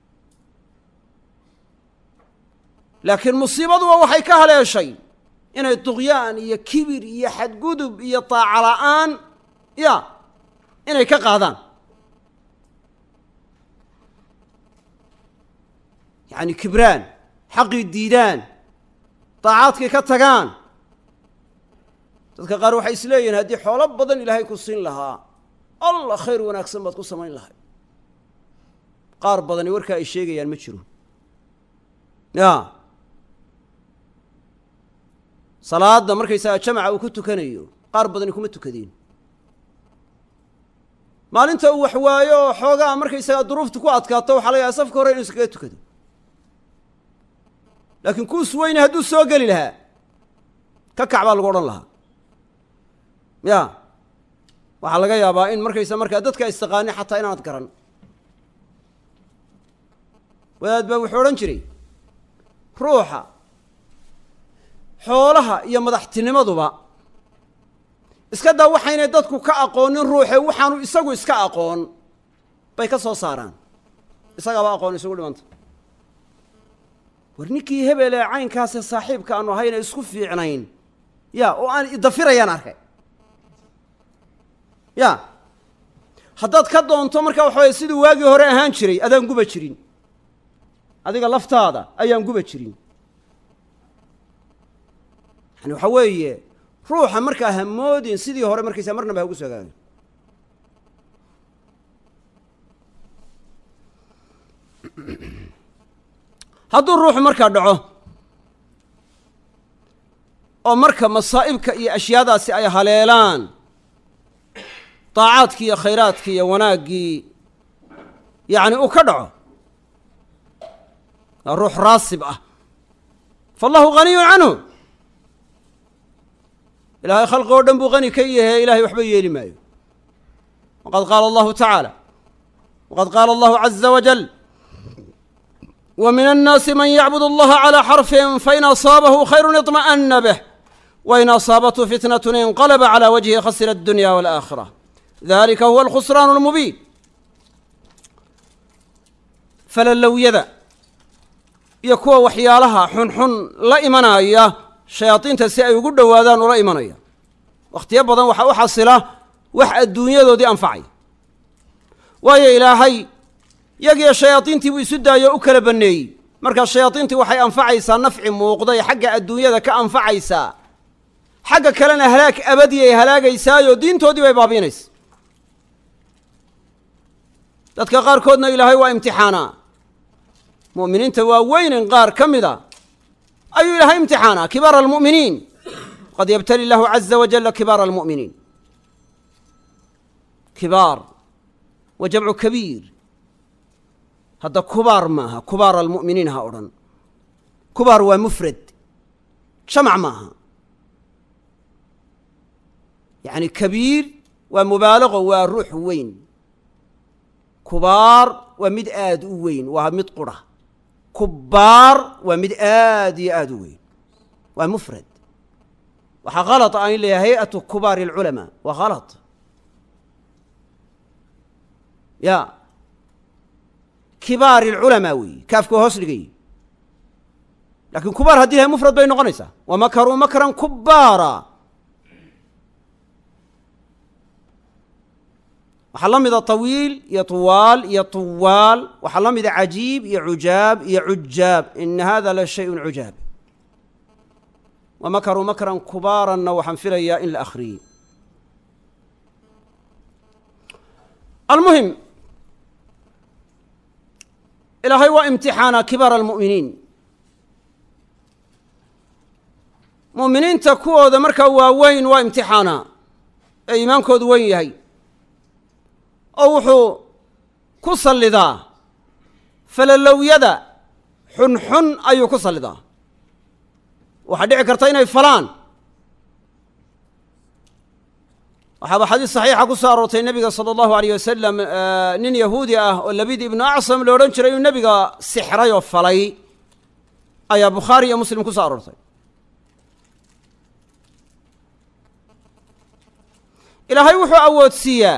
laakiin musiibaduba waxay ka haleeshay inay duqyaan iyo kibir iyo xadgudub iyo taaca la'aan ya inay ka qaadaan yacni kibraan xaqii diidaan daacaadkii ka tagaan dadka qaar waxay is leeyihiin haddii xoolo badan ilaahay ku siin lahaa allah khayr wanaagsan baad ku samayn lahay qaar badani warkaa ay sheegayaan ma jiro ya salaadda markaysaga jamaca uu ku tukanayo qaar badani kuma tukadeen maalinta uu wax waayo oo xoogaa markaysaga duruufta ku adkaato waxaa laga yahay safka hore inuu iskaga tukado laakiin kuus weyne hadduu soo geli lahaa ka kac baa lagu odhan lahaa ya waxaa laga yaabaa in markaysa markaa dadka istaqaani xataa inaanad garan wadaad baa wuxuu odhan jiray ruuxa xoolaha iyo madaxtinimaduba iska daa waxaynay dadku ka aqoonin ruuxe waxaanu isagu iska aqoon bay ka soo saaraan isagaaba aqoon isugu dhimanta war ninkii hebel ee caynkaasee saaxiibka aanu ahayna isku fiicnayn ya oo aan idafirayaan arkay ya haddaad ka doonto markaa waxa weye siduu waagii hore ahaan jiray adaan guba jirin adiga laftaada ayaan guba jirin yani waxa weeye ruuxa markaa hamoodin sidii hore markaysa marnaba ha ugu soo hagaagin hadduu ruuxu markaa dhaco oo marka masaa'ibka iyo ashyaadaasi ay haleelaan daacaadkii iyo khayraadkii iyo wanaaggii yacni uu ka dhaco waa ruux raasib ah faallahu haniyun canhu ilaahay khalqi oo dhan buu hani ka yahay ilahay waxba yeeli maayo waqad qaala allahu tacaala waqad qaala allahu caza wajal ومن الناس من يعبد الله على حرف فإن أصابه خير اطمأن به وإن أصابته فتنة انقلب على وجهه خسر الدنيا والآخرة ذلك هو الخسران المبين فللو يذا يكوى وحيالها حن حن لا إيمانية شياطين تسيء يقول دوادان ولا إيمانية وقت يبضا وحا وحصلة وح الدنيا ذو دي أنفعي ويا إلهي yagiyo shayaadiintii buu isu daayo u kala baneeyey markaa shayaadiintii waxay anfacaysaa nafci muuqday xagga adduunyada ka anfacaysaa xagga kalena halaag abadi ay halaagaysaayo diintoodii bay baabiinaysa dadka qaarkoodna ilaahay waa imtixaanaa mu'miniinta waaweynin qaar ka mida ayuu ilaahay imtixaanaa kibaara almu'miniin qad yabtali illaahu caza wajalla kibaara almu'miniin kibaar wa jamcu kabiir hadda kubaar maaha kubaara almu'miniin ha odhan kubaar waa mufrad jamac maaha yacni kabiir waa mubaalaqo waa ruux weyn kubaar waa mid aad u weyn waa mid qura kubaar waa mid aad iyo aad u weyn waa mufrad waxaa kalad aan in leeyahay hay-atu kubaari alculamaa waa kalad ya kibaari alculamaa weeye kaafka waa hoos dhigay laakiin kubaar haddii yahay mufrad bay noqonaysaa wamakaruu makran kubaara waxaa la mida طawiil iyo طuwaal iyo طuwaal waxaa la mida cajiib iyo cujaab iyo cujaab ina hada la shayء cujaab wamakaruu makran kubaaranna waxaan filayaa in la akhriyey almuhim ilaahay waa imtixaana kibaara almu'miniin mu'miniinta kuwooda markaa waaweyn waa imtixaanaa ee iimaankoodu weyn yahay oo wuxuu ku sallidaa falalowyada xunxun ayuu ku sallidaa waxaa dhici karta inay falaan waxaaba xadiis saxiixa ku soo aroortay nebiga sala allahu alayh wasalam nin yahuudi ah oo labid ibnu acsam la odhan jiray inuu nebiga sixray oo falay ayaa bukhaari iyo muslim ku soo aroortay ilaahay wuxuu awoodsiiyaa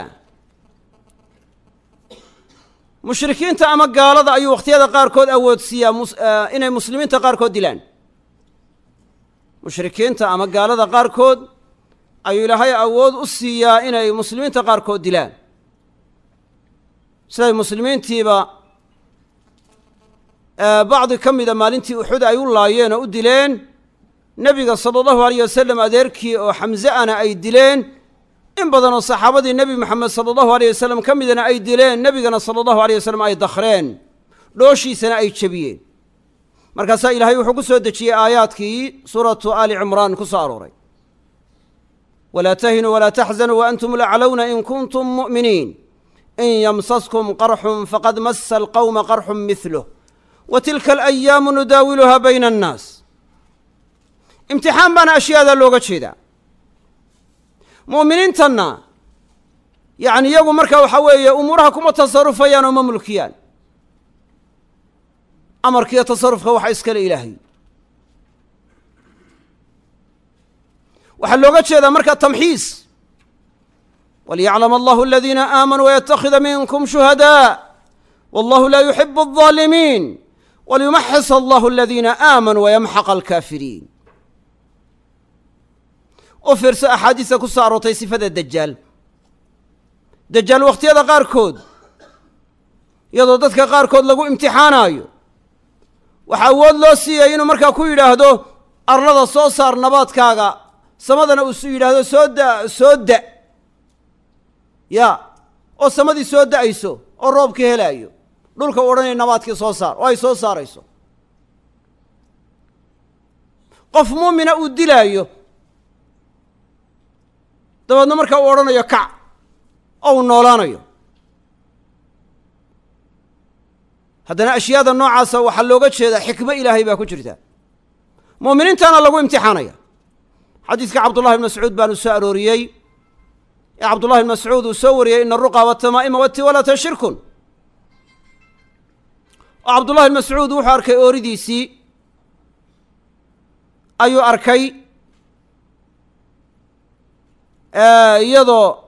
mushrikiinta ama gaalada ayuu wakhtiyada qaarkood awoodsiiyaa inay muslimiinta qaarkood dilaan mushrikiinta ama gaalada qaarkood ayuu ilaahay awood u siiyaa inay muslimiinta qaarkood dilaan siday muslimiintiiba bacdi ka mida maalintii uxud ay u laayeen oo u dileen nebiga sala allahu alayh wasalam adeerkii oo xamse ana ay dileen in badan oo saxaabadii nebi moxamed sala allahu alayh wasalam ka midana ay dileen nebigana sala allahu alayh wasalam ay dakhreen dhooshiisana ay jebiyeen markaasaa ilaahay wuxuu ku soo dejiyey aayaadkii suuratu aali cimraan ku soo arooray walaa tahinuu walaa taxzanuu waantum laclowna in kuntum mu'miniin in yamsaskum qarxun faqad massa alqowma qarxun mihluh wa tilka alayaamu nudaawiluhaa bayna annaas imtixaan baana ashyaadaa looga jeedaa mu'miniintanna yacni iyagu marka waxaa weeye umuuraha kuma tasarufayaan oo ma mulkiyaan amarkiiyo tasarufka waxa iskale ilaahay waxaa looga jeedaa marka tamxiis waliyaclama allahu aladiina aamanuu wayattakhida minkum shuhadaa wallahu laa yuxibu aldaalimiin waliyumaxis allahu aladiina aamanuu wayamxaqa alkaafiriin oo fiirso axaadiista ku soo aroortay sifada dajaal dajaal wakhtiyada qaarkood iyadoo dadka qaarkood lagu imtixaanaayo waxaa awood loo siiyay inuu markaa ku yidhaahdo arlada soo saar nabaadkaaga samadana uu su yidhaahdo soo da soo da ya oo samadii soo da'ayso oo roobkii helaayo dhulka u odhanaya nabaadkii soo saar oo ay soo saarayso qof muumina uu dilaayo dabeedna markaa uu odhanayo kac oo uu noolaanayo haddana ashyaada noocaasa waxaa looga jeedaa xikmo ilaahay baa ku jirta mu'miniintana lagu imtixaanaya xadiidka cabdullahi ibn mascuud baanu soo arooriyey ee cabdullahi ibn mascuud uu soo wariyey ina aruqa waatamaa'ima watiwalata shirkun oo cabdullahi ibn mascuud wuxuu arkay ooridiisii ayuu arkay iyadoo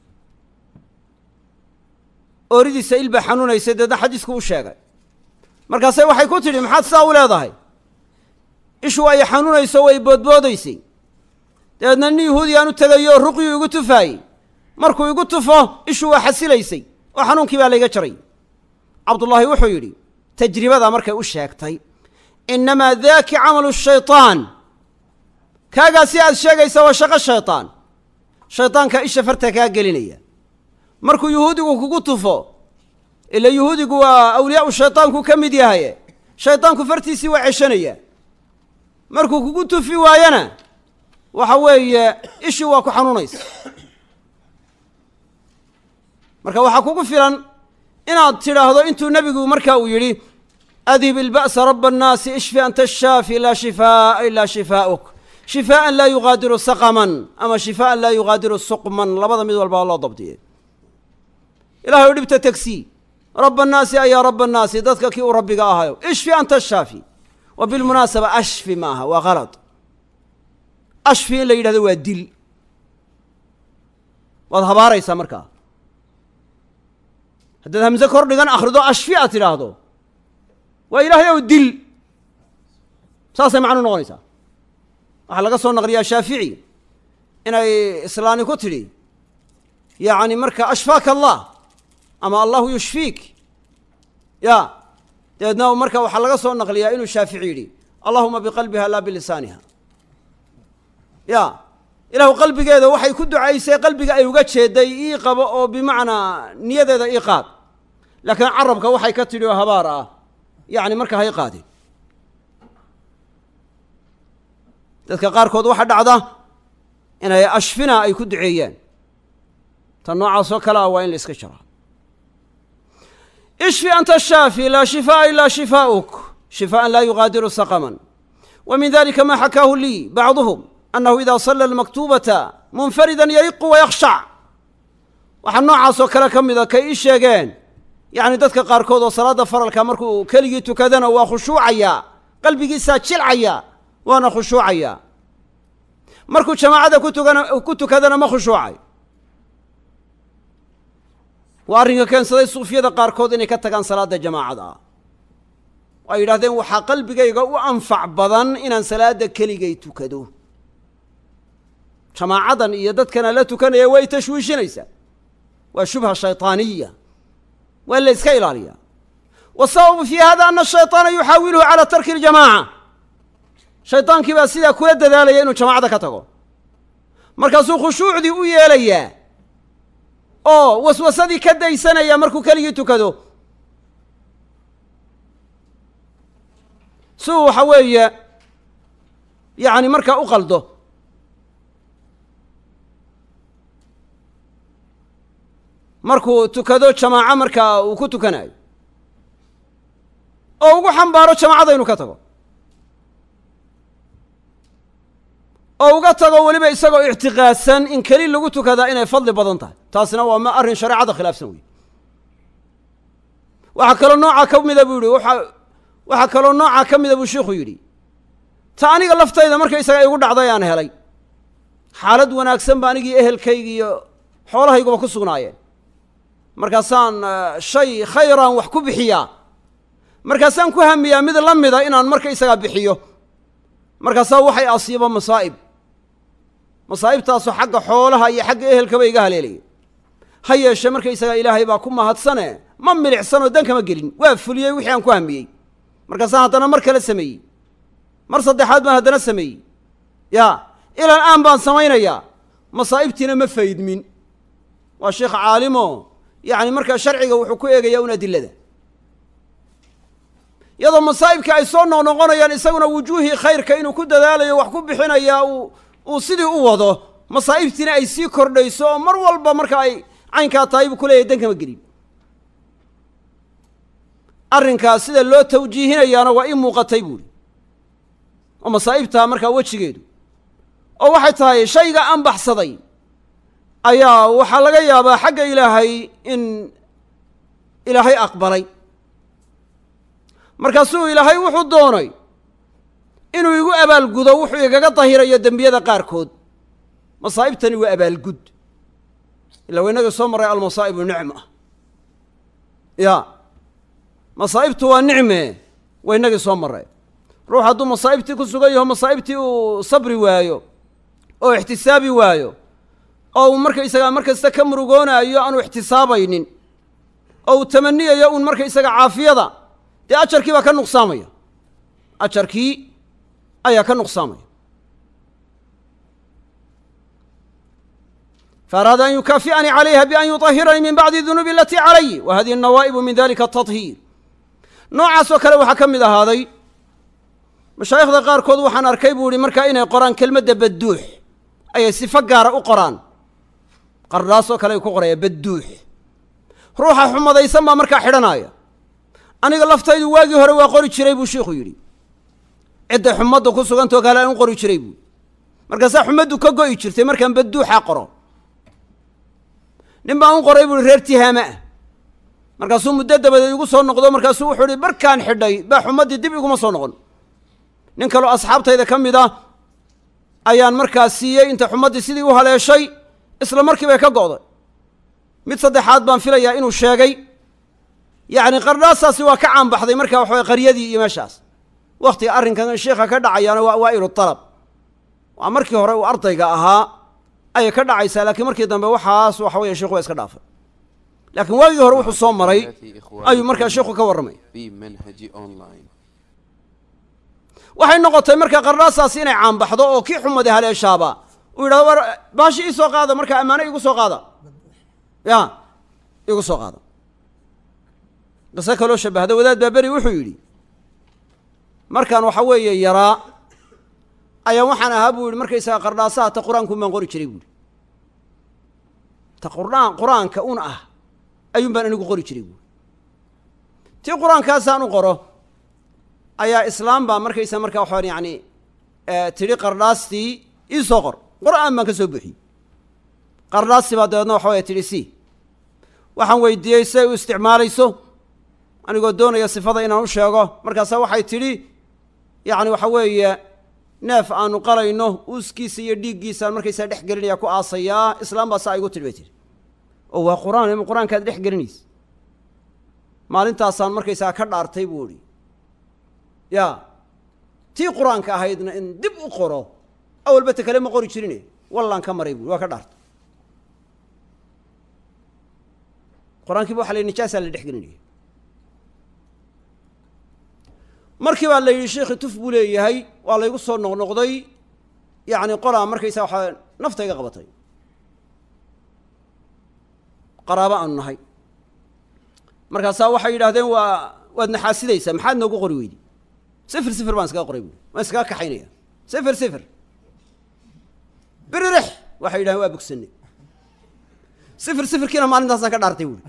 ooridiisa ilbaa xanuunaysay deedna xadiisku u sheegay markaase waxay ku tidhi maxaad sidaa u leedahay ishu ay xanuunayso way boodboodaysay dabeedna nin yahuudiyaan u tegayo ruqyuu igu tufaayey markuu igu tufo ishu waa xasilaysay oo xanuunkii baa layga jaray cabdullaahi wuxuu yidhi tajribadaa markay u sheegtay innamaa daaki camalu shaytaan kaagaa si aad sheegaysa waa shaqo shaytaan shaydaankaa isha farta kaa gelinaya markuu yuhuudigu kugu tufo ila yuhuudigu waa awliyaau shaytaanku ka mid yahaye shaydaanku fartiisii waa ceshanaya markuu kugu tufi waayana waxa weeye ishii waa ku xanuunaysa marka waxaa kugu filan inaad tidhaahdo intuu nebigu marka uu yidhi adhib ilba'sa raba annaasi ishfi anta ashaafi laa shifaa'a ilaa shifaa'uk shifaa'an laa yugaadiru saqaman ama shifaa'an laa yugaadiru suqman labada mid walba loo dabdiyey ilahay dhibta tagsii raba annaasi ayaa raba annaasi dadka kii uu rabbiga ahayo ishfi anta ashaafi wa bilmunaasaba ashfi ma aha waa kalad ashfi in la yidhahdo waa dil waad habaaraysaa markaa haddaad hamse kor dhigan akhrido ashfi aad tidhaahdo waa ilaahay ow dil saasay macnuu noqonaysaa waxaa laga soo naqliyaa shaafici inay islaani ku tidhi yacni marka ashfaaka allah ama allahu yushfiik ya dabeedna marka waxaa laga soo naqliyaa inuu shaafici yidhi allahuma biqalbiha laa bilisaaniha ya ilaahu qalbigeeda waxay ku ducaysay qalbiga ay uga jeeday ii qabo oo bimacnaa niyadeeda ii qaad laakiin carabka waxay ka tidhi oo habaar ah yacni marka hay qaadin dadka qaarkood waxaa dhacda inay ashfina ay ku duceeyaan tan noocaas oo kale ah waa in la iska jaraa ishfi anta ashaafi laa shifaa'a ilaa shifaa'uk shifaa'an laa yugaadiru saqaman wa min dalika ma xakaahu lii bacduhum annahu idaa salla almaktubata munfaridan yariqu wayakhshac waxaa noocaasoo kale ka mida kay ii sheegeen yacni dadka qaarkood oo salaadda faralka markuu keligii tukadana waa khushuucayaa qalbigiisaa jilcaya waana khushuucaya markuu jamaacada ku tukana ku tukadana ma khushuucay waa arrinka keensaday suufiyada qaarkood inay ka tagaan salaadda jamaacada ah oo ay yidhahdeen waxaa qalbigayga u anfac badan inaan salaadda keligay tukado jamaacadan iyo dadkana la tukanaya way tashwiishinaysaa waa shubha shayطaaniya waa in la iska ilaaliyaa wasababu fii hada ana ashayطaana yuxaawiluhu calى tarki اljamaaca shaydaankii baa sidaa kula dadaalaya inuu jamaacada ka tago markaasuu khushuucdii u yeelayaa oo waswasadii ka daysanaya markuu keligii tukado si uu waxa weeye yacni markaa u qaldo markuu tukado jamaaco markaa uu ku tukanayo oo ugu xambaaro jamaacada inuu ka tago oo uga tago weliba isagoo ictiqaadsan in keli lagu tukadaa inay fadli badan tahay taasina waa ma arrin shareecada khilaafsan wey waxaa kaloo noocaa ka mida buu yihi waa waxaa kaloo noocaa ka mida buu shiikhu yidhi ta aniga laftayda markaysaga igu dhacday aan helay xaalad wanaagsan ba anigii ehelkaygi iyo xoolahayguba ku sugnaayeen markaasaan shay khayraan wax ku bixiyaa markaasaan ku hamiyaa mid la mida inaan markaysagaa bixiyo markaasaa waxay asiiba masaa'ib masaa'ibtaasoo xagga xoolaha iyo xagga ehelkaba iga haleelaya ha yeeshee markaysagaa ilaahay baa ku mahadsane ma milicsanoo dan kama gelin waa fuliyey wixii aan ku hamiyey markaasaan haddana mar kale sameeyey mar saddexaad baan haddana sameeyey yaa ilaa aan baan samaynayaa masaa'ibtiina ma faydmin waa sheekh caalimo yacni markaa sharciga wuxuu ku eegayaa un adilada iyadoo masaa'ibkii ay soo noqnoqonayaan isaguna wujuuhii khayrka inuu ku dadaalayo wax ku bixinayaa uu uu sidii u wado masaa'ibtiina ay sii kordhayso oo mar walba marka ay caynkaa tahay buu ku leeyahay dan kama gelin arrinkaas sida loo tawjiihinayaana waa ii muuqatay buuri oo masaa'ibtaa markaa wejigeedu oo waxay tahay shayga aan baxsaday ayaa waxaa laga yaabaa xagga ilaahay in ilaahay aqbalay markaasuu ilaahay wuxuu doonay inuu igu abaalgudo wuxuu igaga dahirayo dembiyada qaarkood masaa'ibtani waa abaalgud ila waynaga soo maray almasaa'ibu nicma ya masaa'ibtu waa nicme waynagii soo maray ruux hadduu masaa'ibtii ku sugan yaho masaa'ibtii uu sabri waayo oo ixtisaabi waayo oo uu markaysagaa mar kasta ka murugoonaayo aanu ixtisaabaynin oo uu tamaniyayo uun markaysaga caafiyada dee ajarkii baa ka nuqsaamaya ajarkii ayaa ka nuqsaamaya faaraada an yukaafi'anii calayha bian yutahiranii min bacdi dunuubi alatii calay wa hadihi annawaa'ibu min dalika ataطhiir noocaasoo kale waxaa ka mid ahaaday mashaayikhda qaarkood waxaan arkay buu ihi markaa inay qoraan kelmadda badduux ayay sifo gaara u qoraan qardhaasoo kale ay ku qoraya badduux ruuxa xumadaysan baa markaa xidhanaya aniga laftaydu waagii hore waa qori jiray buu shiikhu yidhi cidday xumadda ku sugantao kale aan u qori jiray buu markaasaa xumaddu ka go'i jirtay markaan badduuxaa qoro nin baan u qoray buu ihi reer tihaama ah markaasuu muddo dabadeed igu soo noqdo markaasuu wuxuu ihi markaan xidhay baa xumaddii dib iguma soo noqon nin kaloo asxaabtayda ka mid ah ayaan markaa siiyey inta xumaddii sidii u haleeshay isla markii bay ka go'day mid saddexaad baan filayaa inuu sheegay yacni qardhaasaasi waa ka caanbaxday markaa waxaway qaryadii iyo meeshaas wakhtiga arrinkan sheikha ka dhacayaana waa waa'ilu talab waa markii hore uu ardayga ahaa ayay ka dhacaysaa laakiin markii dambe waxaas waxa weeye sheikhu waa iska dhaafay laakiin waagii hore wuxuu soo maray ayuu markaa sheikhu ka warramay waxay noqotay markaa qardhaasaasi inay caanbaxdo oo kii xumaday haleeshaaba uu yidhahdo war baashi ii soo qaada markaa ammaano igu soo qaada ya igu soo qaada qise kaloo shabahda wadaad baa beri wuxuu yidhi markaan waxa weeye yaraa ayaan waxaan ahaa buu yidhi markaysaga qardhaasaha ta qur-aankuun baan qori jiray buuhi ta quraan qur-aanka un ah ayuun baan anigu qori jiray buui tii qur-aankaasaan u qoro ayaa islaam baa markaysa markaa waxaan yacni tidhi qardhaastii ii soo qor qur-aan baan ka soo buuxiyey qardhaastii baa dabeedna waxa waya tidhi si waxaan weydiiyey siday u isticmaalayso anigoo doonaya sifada inaan u sheego markaasaa waxay tidhi yacni waxa weeye neef aanu qalayno uuskiisa iyo dhiiggiisaan markaysaa dhex gelinaya ku aasayaa islaam baa saa igu tidhi bay tidhi oo waa qur-aan ima qur-aankaad dhex gelinaysa maalintaasaan markaysaa ka dhaartay buu idhi ya tii qur-aanka ahaydna in dib u qoro awalba ta kale ma qori jirine wallaan ka maray buui waa ka dhaartay qur-aankiiba waxa la yidhi nijaasaa la dhex gelinaya markii baa la yidhi sheikhi tuf buu leeyahay waa laygu soo noqnoqday yacni qolaa markaysaa waxaa nafta iga qabatay qaraabo aanu nahay markaasaa waxay yidhahdeen waa waad naxaasidaysaa maxaad noogu qori weydi sifir sifir baan iskaga qoray buui waan iskaga kaxaynaya sifir sifir biririx waxay yidhahdeen waa bogsanay sifir sifirkiina maalintaasaan ka dhaartay buui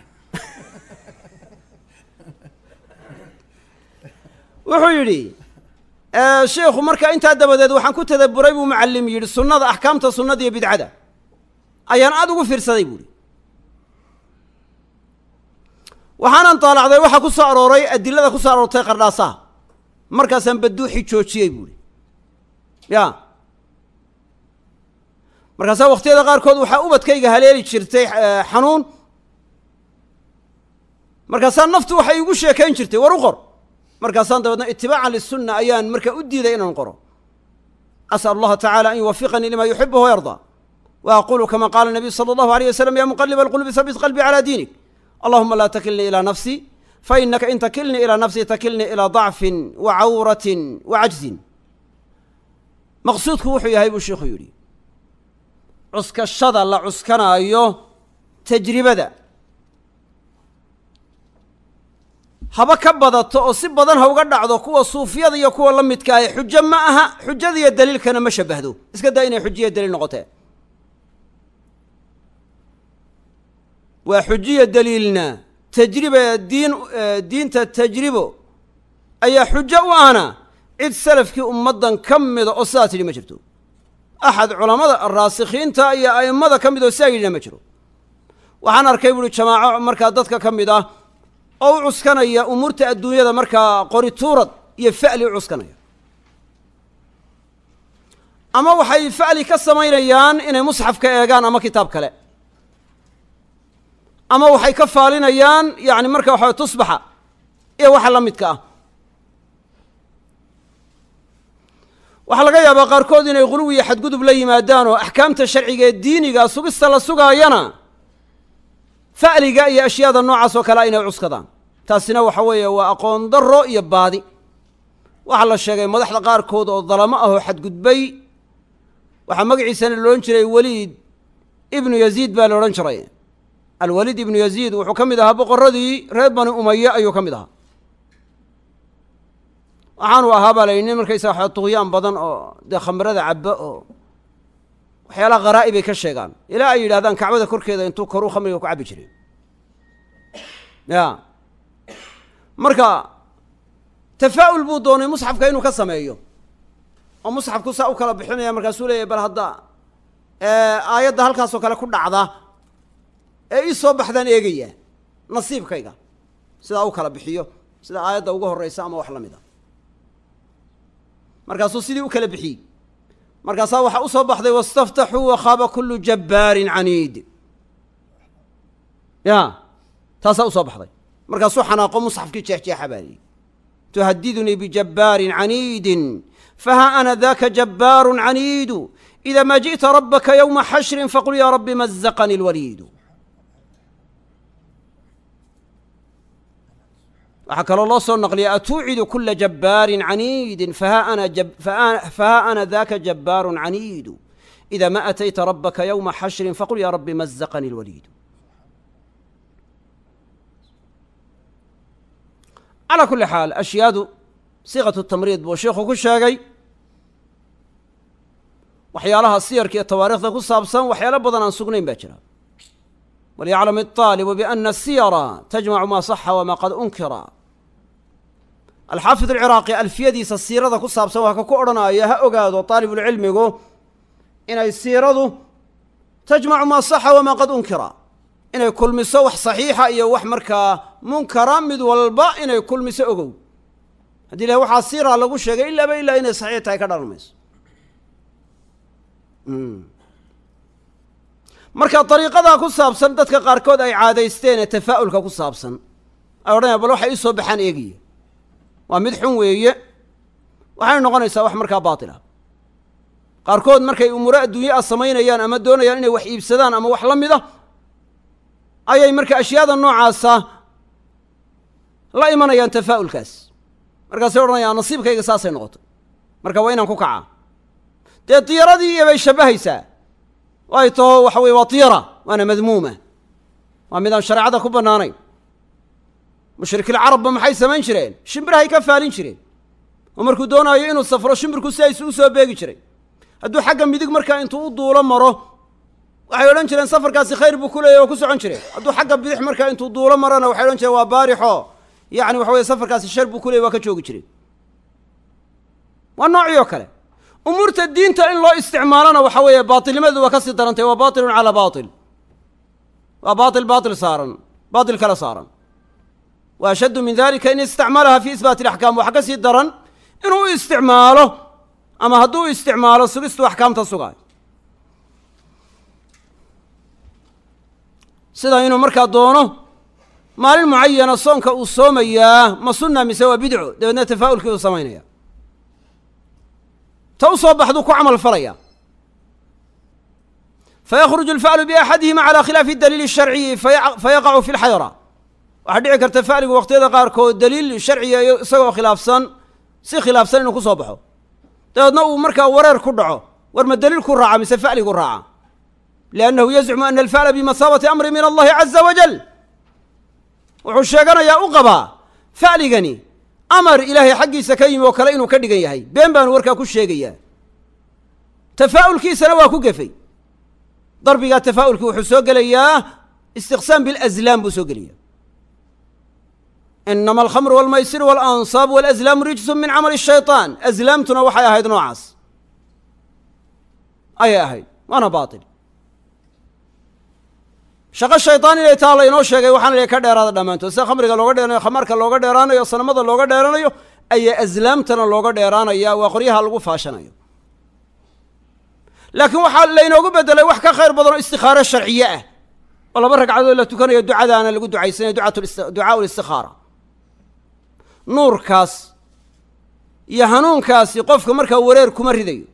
wuxuu yidhi sheikhu markaa intaa dabadeed waxaan ku tadabburay buu mucallim yidhi sunnada axkaamta sunnada iyo bidcada ayaan aada ugu fiirsaday buuhi waxaanan daalacday waxaa ku soo arooray adilada ku soo aroortay qardhaasaha markaasaan badduuxii joojiyey buuhi ya markaasaa wakhtiyada qaarkood waxaa ubadkayga haleeli jirtay xanuun markaasaa naftu waxay igu sheekayn jirtay war u qor markaasaan dabeedna itibaacan lisunna ayaan markaa u diiday inaan qoro as'al allaha tacala an yuwafiqanii lima yuxibuhu wayardaa wa aqulu kama qaala nabiyu sala allahu alayh wasalam ya muqaliba alqulubi habit qalbii calaa diinik allahuma laa takilnii ilaa nafsi fainaka in takilnii ilaa nafsi takilnii ilaa dacfin wa cawratin wa cajzin maqsuudku wuxuu yahay buu sheikhu yidhi cuskashada la cuskanaayo tajribada haba ka badato oo si badan ha uga dhacdo kuwa suufiyada iyo kuwa la midka ah xujo ma aha xujada iyo daliilkana ma shabahdo iska daa inay xujiya daliil noqotee waa xujiya daliilna tajriba diin diinta tajribo ayaa xujo u ahna cid salafkii ummaddan ka mida oo sidaa tidhi ma jirto axad culammada araasikhiinta iyo a'immada ka mid oo sidaa yidhina ma jiro waxaan arkay buuhi jamaaco markaa dadka ka mid ah oo u cuskanaya umuurta adduunyada markaa qori tuurad iyo fa'li u cuskanaya ama waxay fa'li ka samaynayaan inay musxaf ka eegaan ama kitaab kale ama waxay ka faalinayaan yacni marka waxaa tusbaxa iyo waxa la midka ah waxaa laga yaabaa qaarkood inay guluwi iyo xadgudub la yimaadaan oo axkaamta sharciga ee diiniga sugista la sugaayana fa'liga iyo ashyaada noocaas oo kale inay cuskadaan taasina waxa weeye waa aqoon darro iyo baadi waxaa la sheegay madaxda qaarkood oo dalamo ah oo xadgudbay waxaa magaciisana la odhan jiray weliid ibnu yaziid baa la odhan jiray alwaliid ibnu yaziid wuxuu ka mid ahaa boqorradii reer bani umaye ayuu ka mid ahaa waxaanu ahaa baa layidhi nin markaysaa waxa tuqyaan badan oo dee khamrada cabba oo waxyaalaha gharaa'i bay ka sheegaan ilaa ay yidhahdaan kacbada korkeeda intuu koruu khamriga ku cabbi jiray ya marka tafaa'ul buu doonay musxafka inuu ka sameeyo oo musxafku saa u kala bixinaya markaasuu leeyahy bal hadda aayadda halkaasoo kale ku dhacda ee ii soo baxdaan eegaya nasiibkayga sidaa u kala bixiyo sida aayadda ugu horreysa ama wax la mid a markaasuu sidii u kala bixiyey markaasaa waxaa u soo baxday wastaftaxuu wakhaaba kullu jabbaarin caniid ya taasaa u soo baxday markaasuu xanaaqo musxafkii jeexjeexa baa lihi tuhadidunii bijabbaarin caniidin faha ana daka jabbaarun caniidu ida ma ji'ta rabbaka yowma xashrin faqul ya rabbi mazaqani lwaliidu waxaa kaloo loo soo naqliya atuucidu kula jabbaarin caniidin faha ana daka jabbaarun caniidu ida ma atayta rabbaka yowma xashrin faqul ya rabbi mazaqani lwaliidu calaa kulli xaal ashyaadu siiqatu tamriid buu sheikhu ku sheegay waxyaalaha siyarka iyo tawaariikhda ku saabsan waxyaalo badan aan sugnayn baa jira walyaclam الطaalibu biana الsiyara tajmacu ma saxa wama qad unkira alxaafid alciraaqi alfiyadiisa siirada ku saabsan waa ka ku odhanaya ha ogaado طaalibulcilmigu inay siiradu tajmacu maa saxa wamaa qad unkira inay kulmiso wax saxiixa iyo wax markaa munkara mid walba inay kulmiso ogow haddii ilahay waxaa siiraa lagu sheegay ilaaba ilaa inay saxiix tahay ka dhalan mayso marka dariiqadaa ku saabsan dadka qaarkood ay caadaysteen ee tafaa'ulka ku saabsan ay odhanayaan bal waxay ii soo baxaan eegiya waa mid xun weeye waxay noqonaysaa wax markaa baatila qaarkood markay umuuro adduunye a samaynayaan ama doonayaan inay wax iibsadaan ama wax la mid a ayay marka ashyaada noocaasa la imanayaan tafaa'ulkaas markaasay odhanayaan nasiibkayga saasay noqoto marka waa inaan ku kacaa dee diyaradii iyo bay shabbahaysaa ay taho waxa weye waa tiyara waana madmuuma waa midaan shareecada ku bannaanayn mushrikilcarabba maxay samayn jireen shimbirahay ka faalin jireen oo markuu doonaayo inuu safro shimbirku si aysu u soo beegi jiray hadduu xagga midig markaa intuu u duulo maro waxay odhan jireen safarkaasi khayr buu ku leeyay oo ku socon jireen hadduu xagga bidix markaa intuu duulo marana waxay odhan jireen waa baarixo yacni waxa weye safarkaasi shar buu ku leeyay waa ka joogi jireen waa noocii oo kale umuurta diinta in loo isticmaalona waxa weeye baatilnimadu waa ka sii darantay waa baatilun calaa baatil waa baatil baatil saaran baatil kala saaran wa ashaddu min dalika in istacmalaha fi isbaati alaxkaam waxa ka sii daran inuu u isticmaalo ama hadduu u isticmaalo sugistu axkaamta sugaayo sida inuu markaa doono maalin mucayana soonka uu soomayaa ma sunna mise waa bidco dabeedna tafaa'ulkii uu samaynaya ta u soo baxduu ku camal falaya fayakhruju alfa'lu biaxadihima calaa khilaafi daliili الsharciyi fayaqacu fi lxayra waxaa dhici karta fa'ligu waqtiyada qaarkood daliil sharciga isagoo khilaafsan si khilaafsan inuu ku soo baxo dabeedna uu markaa wareer ku dhaco war ma daliil ku raaca mise fa'ligu raaca liannahu yazcumu ana alfa'la bimasaabati amri min allahi caza wajal wuxuu sheeganayaa u qabaa fa'ligani amar ilaahay xaggiisa ka yimi oo kale inuu ka dhigan yahay been baanu warkaa ku sheegayaa tafaa'ulkiisana waa ku gefay darbigaa tafaa'ulkii wuxuu soo gelayaa istiqsaam bilaslaam buu soo gelayaa inama alkhamru walmaysiru waalansaabu walazlaamu rijsun min camali shayطaan aslaamtuna waxay ahayd noocaas ayay ahayd waana baatil shaqo shaydaan inay taa la inoo sheegay waxaana la ka dheeraada dhammaantood sida khamriga looga dheeranayo khamaarka looga dheeraanayo sanamada looga dheeranayo ayaa aslaamtana looga dheeraanaya waa qoryaha lagu faashanayo laakiin waxaa laynoogu bedelay wax ka khayr badan oo istikhaaro sharciye ah oo laba ragcadood la tukanayo ducadaana lagu ducaysanayo ducaa ulistikhaara nuurkaas iyo hanuunkaasi qofka markaa wareer kuma ridayo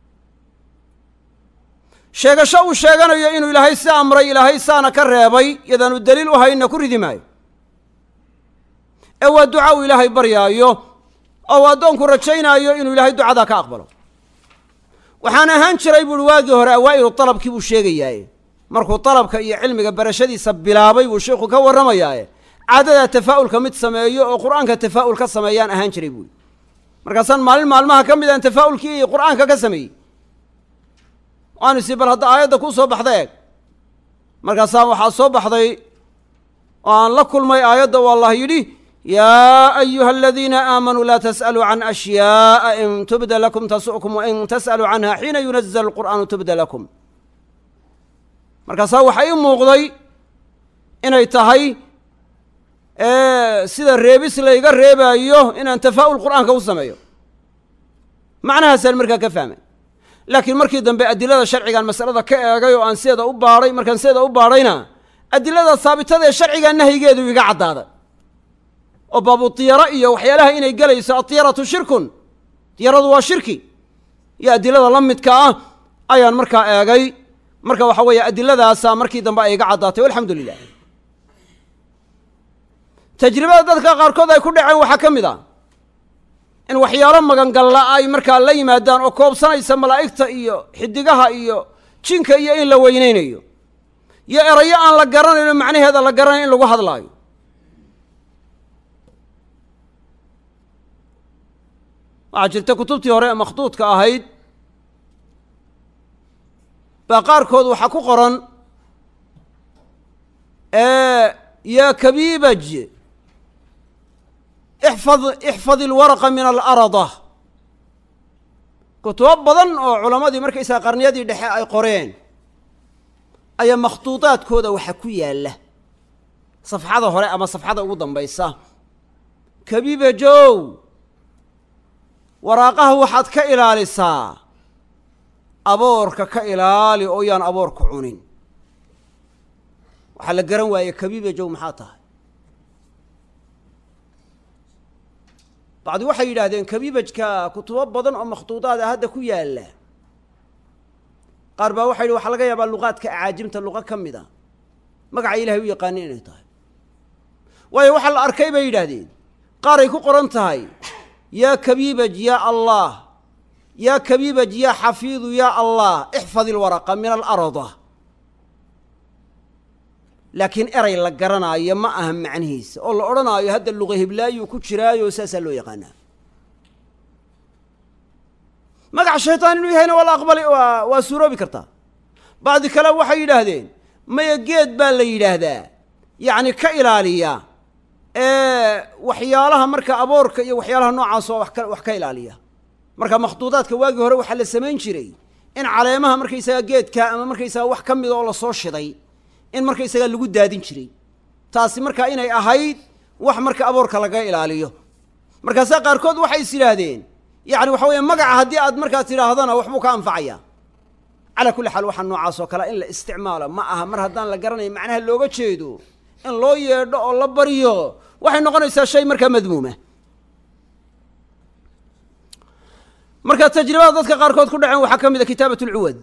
sheegasho uu sheeganayo inuu ilaahay si amray ilaahay saana ka reebay yadaanu daliil u hayna ku ridi maayo ee waa duca uu ilaahay baryaayo oo uu addoonku rajaynaayo inuu ilaahay ducadaa ka aqbalo waxaan ahaan jiray buuhi waagii hore awaa'ilu dalabkii buu sheegayaaye markuu dalabka iyo cilmiga barashadiisa bilaabay buu sheikhu ka warramayaaye caadadaa tafaa'ulka mid sameeyo oo qur'aanka tafaa'ul ka sameeyaan ahaan jiray buuhi markaasaan maalin maalmaha ka mid aan tafaa'ulkii qur'aanka ka sameeyey waanu isi bal hadda aayadda kuu soo baxda eeg markaasaan waxaa soo baxday oo aan la kulmay aayadda oo allah yidhi yaa ayuha aladiina aamanuu laa tas'aluu can ashyaaءa in tubda lakum tasu'kum wain tas'aluu canha xiina yunazl qur'aanu tubda lakum markaasaa waxaa ii muuqday inay tahay sida reebis layga reebaayo inaan tafaa'ul qur'aanka u sameeyo macnahaasaan markaa ka fahmay laakiin markii dambe adilada sharcigaan masalada ka eegay oo aan sideeda u baadhay markaan sideeda u baadhayna adilada haabitada ee sharcigaa nahyigeedu iga caddaaday oo baabu tiyaro iyo waxyaalaha inay gelayso atiyaratu shirkun tiyaradu waa shirki iyo adilada la midka ah ayaan markaa eegay marka waxa weeye adiladaasaa markii dambe ay iga caddaatay walxamdu lilah tajribada dadka qaarkood ay ku dhaceen waxaa ka mid ah in waxyaalo magangalla ay markaa la yimaadaan oo koobsanaysa malaa'igta iyo xidigaha iyo jinka iyo in la weyneynayo iyo erayo aan la garanayno macnaheeda la garanayo in lagu hadlaayo waxaa jirta kutubtii hore ee makhduudka ahayd baa qaarkood waxaa ku qoran yaa kabiibaj ixfad ixfad ilwaraqa min alarada kutubo badan oo culammadii markaysaa qarniyadii dhexe ay qoreen ayaa makhduudaadkooda waxa ku yaalla safxada hore ama safxada ugu dambaysa kabiibajow waraaqaha waxaad ka ilaalisaa aboorka ka ilaali oo yaan aboorku cunin waxaa la garan waaye kabiibajow maxaa tahay bacdi waxay yidhaahdeen kabiibajka kutubo badan oo makhduudaada hadda ku yaalla qaar baa waxay yidhi waxaa laga yaabaa luqaadka acaajimta luqa ka mid a magaca ilahay u yaqaanin inay tahay waayo waxaa la arkay bay yidhaahdeen qaaray ku qoran tahay yaa kabiibaj yaa allah yaa kabiibaj yaa xafiidu yaa allah ixfad ilwaraqa min alarada laakiin eray la garanaayo ma aha macnihiisa oo la odhanaayo hadda luqa hiblaayuu ku jiraayo saasaa loo yaqaanaa magaca shaytaan inuu yahayna waa la aqbali waa waa suuroobi kartaa bacdi kale waxay yidhaahdeen maya geed baa la yidhaahdaa yacni ka ilaaliya waxyaalaha marka aboorka iyo waxyaalaha noocaas oo wax ka wax ka ilaaliya marka makhduudaadka waagii hore waxaa la samayn jiray in caleemaha markaysaga geedka ama markaysaga wax ka mida oo lasoo shiday in markaysaga lagu daadin jiray taasi markaa inay ahayd wax marka aboorka laga ilaaliyo markaasaa qaarkood waxay is yidhaahdeen yacni waxa weeye magaca haddii aad markaas tidhaahdana waxbuu ka anfacaya calaa kulli xaal waxaa noocaas oo kale in la isticmaalo ma aha mar haddaan la garanayo macnaha looga jeedo in loo yeedho oo la baryo waxay noqonaysaa shay markaa madmuuma marka tajribada dadka qaarkood ku dhaceen waxaa ka mid a kitaabat alcuwad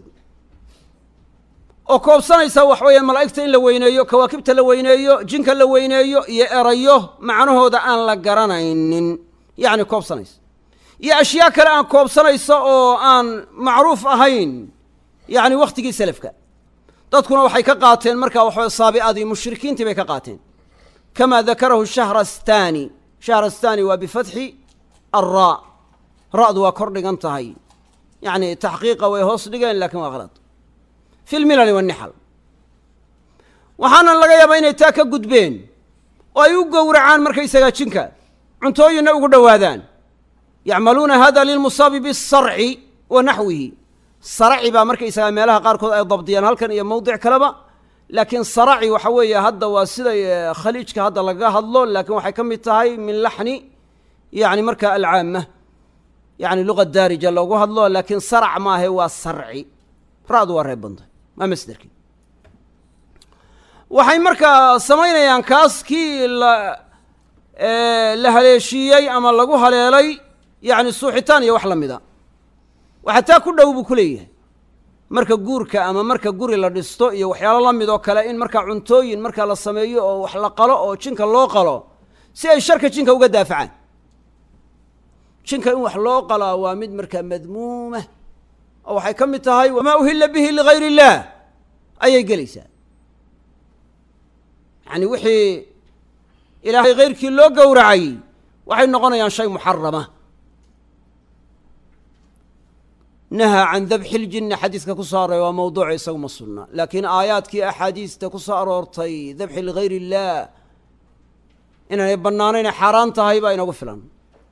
oo koobsanaysa wax weeye malaa'igta in la weyneeyo kawaakibta la weyneeyo jinka la weyneeyo iyo erayo macnahooda aan la garanaynin yacni koobsanaysa iyo ashyaa kale aan koobsanaysa oo aan macruuf ahayn yacni wakhtigii salafka dadkuna waxay ka qaateen markaa waxaweye saabi'adii mushrikiintii bay ka qaateen kamaa dakarahu shahrastani shahrastani waa bifatxi alraa ra'du waa kor dhigan tahay yacni taxqiiqa way hoos dhigeen laakiin waa khalad fi lmilali wannixal waxaana laga yaabaa inay taa ka gudbeen oo ay u gowracaan markaysagaa jinka cuntooyinna ugu dhowaadaan yacmaluuna hada lilmusaabi bisarci wa naxwihi saraci baa markaysagaa meelaha qaarkood ay dabdiyaan halkan iyo mawdic kaleba laakiin saraci waxa weeye hadda waa siday khaliijka hadda lagaga hadlo laakiin waxay ka mid tahay min laxni yacni marka alcaama yacni luqa daarija loogu hadlo laakiin sarac maahe waa sarci ra'du waa reeb bantay waa masderkii waxay markaa samaynayaan kaas kii la la haleeshiiyey ama lagu haleelay yacni suuxitaan iyo wax la mida waxaa taa ku dhow buu ku leeyahay marka guurka ama marka guri la dhisto iyo waxyaalo la mid oo kale in markaa cuntooyin markaa la sameeyo oo wax la qalo oo jinka loo qalo si ay sharka jinka uga daafacaan jinka in wax loo qalaa waa mid markaa madmuuma oo waxay ka mid tahay wamaa uhilla bihi ligayr illaah ayay gelaysaa yacni wixii ilaahay hayrkii loo gowracay waxay noqonayaan shay muxarama nahaa can dabxi ljinni xadiiska ku soo arooray waa mawduuca isagu ma sugna laakiin aayaadkii axaadiista ku soo aroortay dabxi ligayr illaah inaanay bannaanaynay xaaraan tahay baa inagu filan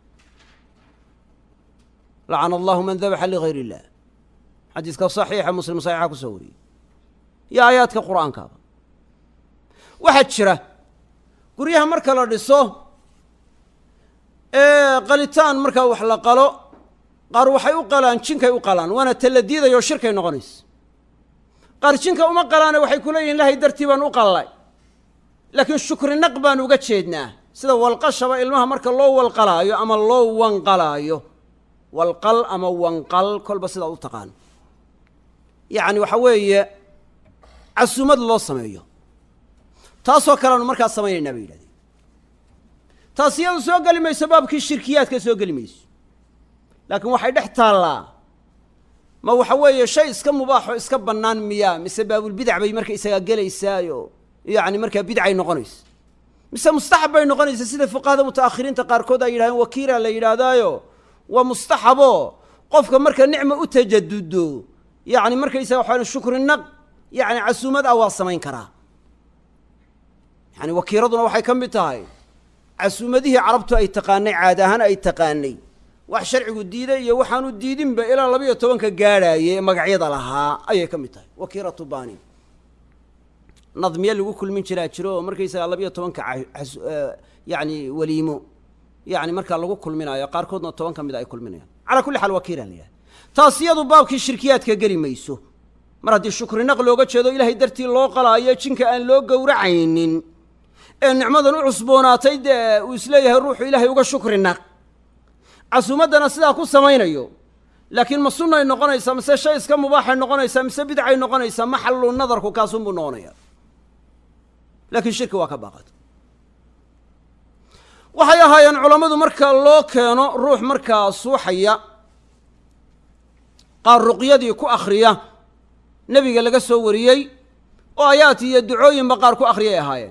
lacana allahu man dabaxa ligayr illah xadiiska saxiixa muslim saxiixa ku soo wariyey iyo aayaadka qur'aankaaba waxaa jira guryaha marka la dhiso ee qalitaan markaa wax la qalo qaar waxay u qalaan jinkay u qalaan waana tala diidayo shirkay noqonaysa qaar jinka uma qalaane waxay ku leeyihin ilahay dartii baan u qallay laakiin shukri naq baan uga jeednaa sida walqashaba ilmaha marka loo walqalaayo ama loo wanqalaayo walqal ama wanqal kolba sidaad u taqaan yacni waxa weeye casuumad loo sameeyo taasoo kaleanu markaa samaynaynaa bay yidhahdeen taas iyadu soo geli mayso baabkii shirkiyaadka soo geli mayso laakiin waxay dhex taallaa ma waxa weeye shay iska mubaaxo iska bannaan miyaa mise baabulbidac bay marka isagaa gelaysaayo yacni markaa bidcay noqonaysa mise mustaxab bay noqonaysa sida fuqahada muta'akhiriinta qaarkood ay yidhahdeen wakiilaa la yidhaahdaayo waa mustaxabo qofka marka nicma u tajadudo yacni markaysaga waxaan shukri naq yacni casuumad ah waa samayn karaa yani wakiiraduna waxay ka mid tahay casuumadihii carabtu ay taqaanay caad ahaan ay taqaanay wax sharcigu diiday iyo waxaanu diidinba ilaa laba iyo tobanka gaadhaayay ee magacyada lahaa ayay ka mid tahay wakiiratu bani nadmiye lagu kulmin jiraa jiro oo markaysagaa laba iyo tobanka yani weliimo yani markaa lagu kulminayo qaarkoodna toban ka mida ay kulminayaan calaa kulli xaal wakiila la yidhaha taas iyadu baabkii shirkiyaadka geli mayso mar haddii shukri naq looga jeedo ilaahay dartii loo qalaayo jinka aan loo gowracaynin ee nicmadan u cusboonaatay dee uu isleeyahay ruuxu ilaahay uga shukri naq casuumaddana sidaa ku samaynayo laakiin ma sunnay noqonaysaa mise shay iska mubaaxay noqonaysaa mise bidcay noqonaysaa maxallu nadarku kaasunbuu noqonaya laakiin shirki waa ka baaqata waxay ahaayeen culammadu marka loo keeno ruux markaa suuxaya qaar ruqyadii ku akhriya nebiga laga soo wariyey oo aayaad iyo ducooyinba qaar ku akhriyay ahaayeen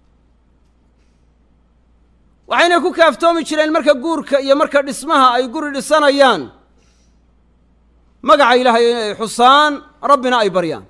waxayna ku kaaftoomi jireen marka guurka iyo marka dhismaha ay guri dhisanayaan magaca ilaahay inay xusaan rabbina ay baryaan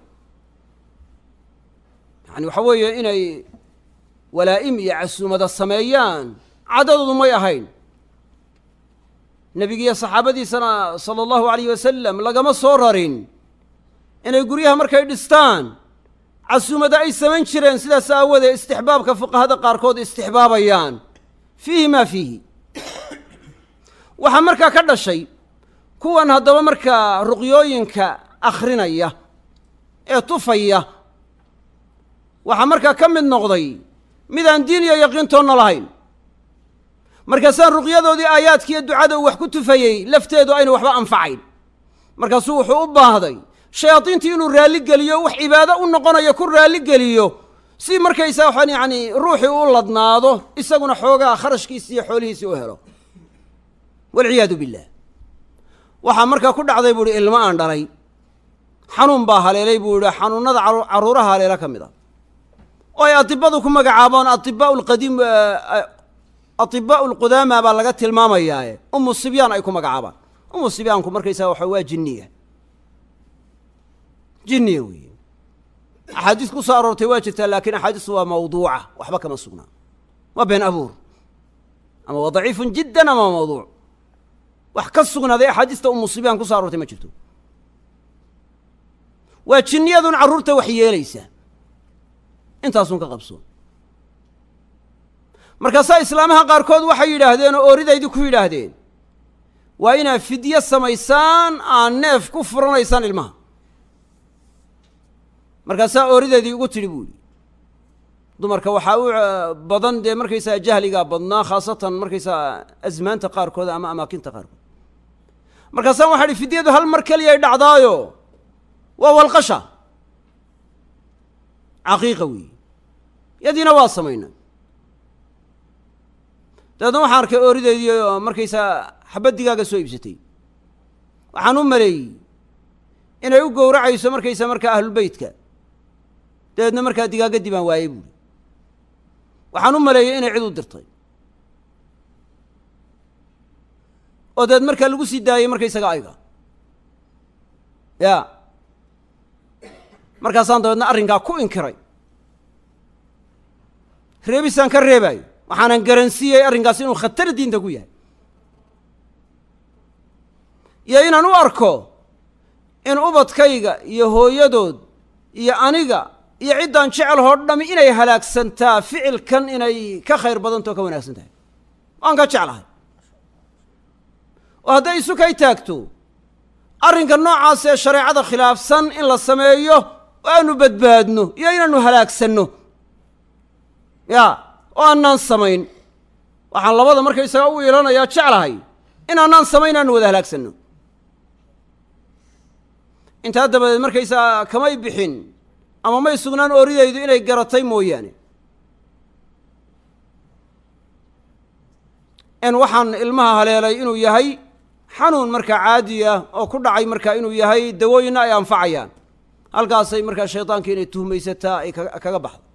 yani waxa weeye inay walaa'im iyo casuumada sameeyaan caddadoodu may ahayn nebigiiyo saxaabadiisana sala allahu alayh wasalam lagama soo rarin inay guryaha markay dhistaan casuumada ay samayn jireen sidaas aawadee istixbaabka fuqahada qaarkood istixbaabayaan fiihi maa fiihi waxaa markaa ka dhashay kuwan haddaba markaa ruqyooyinka akhrinaya ee tufaya waxaa markaa ka mid noqday midaan diin iyo yaqiintoonna lahayn markaasaan ruqyadoodii aayaadkiiyo ducada uu wax ku tufayey lafteedu ayna waxba anfacayn markaasuu wuxuu u baahday shayaadiintii inuu raalli geliyo wax cibaado u noqonayo ku raalli geliyo si markaysaa waxaan yacni ruuxii u ladnaado isaguna xoogaa kharashkiisi iyo xoolihiisii u helo walciyaadu billah waxaa markaa ku dhacday buu ihi ilmo aan dhalay xanuun baa haleelay buu yihi xanuunnada carruuraha haleela ka mid a oo ay atibadu ku magacaabaan atibaa lqadiim atibaa lqudaama baa laga tilmaamayaaye umu sibyaan ay ku magacaabaan umu sibyaanku markaysaa waxa waa jinniya jinniya weeye axaadiis ku soo aroortay waa jirtaa laakiin axaadiistu waa mawduuca waxba kama sugnaa waa been abuur ama waa daciifun jiddan ama waa mawduuc wax ka sugnaaday axaadiista umu sibyaan ku soo aroortay ma jirto waa jinniyadun carruurta wax yeelaysa intaasun ka qabsoon markaasaa islaamaha qaarkood waxay yidhaahdeen oo ooridaydii ku yidhaahdeen waa inaad fidyo samaysaan aad neef ku furanaysaan ilmaha markaasaa oorideedii ugu tidhi buu yidhi dumarka waxaa u badan dee markaysaa jahligaa badnaa khaasatan markaysaa asmaanta qaarkood ama amaakinta qaarkood markaasaan waxaa idhi fidyadu hal mar keliya ay dhacdaayo waa walqasha caqiiqa weeye yadiina waa samaynay dabeedna waxaan arkay oorideedii oo markaysaa xabaddigaaga soo iibsatay waxaan u maleeyey inay u gowracayso markaysaa markaa ahlulbeytka dabeedna markaa digaagadii baan waayey buuri waxaan u maleeyey inay cid u dirtay oo dabeed markaa lagu sii daayey markaysaga ayga ya markaasaan dabeedna arrinkaa ku inkiray reebisaan ka reebaayo waxaanan garansiiyey arrinkaas inuu khatar diinta ku yahay iyo inaan u arko in ubadkayga iyo hooyadood iyo aniga iyo ciddaan jecelhoo dhami inay halaagsantaa ficilkan inay ka khayr badantao ka wanaagsan tahay waan ka jeclahay oo hadday isu kay taagto arrinka noocaas ee shareecada khilaafsan in la sameeyo oo aanu badbaadno iyo inaanu halaagsanno ya oo aanaan samayn waxaan labada markaysaga u iilanayaa jeclahay in aanaan samayn aanu wada halaagsanno intaa dabadeed markaysaga kamay bixin ama may sugnaan ooridaydu inay garatay mooyaane in waxaan ilmaha haleelay inuu yahay xanuun markaa caadi ah oo ku dhacay markaa inuu yahay dawooyinna ay anfacayaan halkaasay markaa shayطaankii inay tuhmaysataa ay kaga baxdo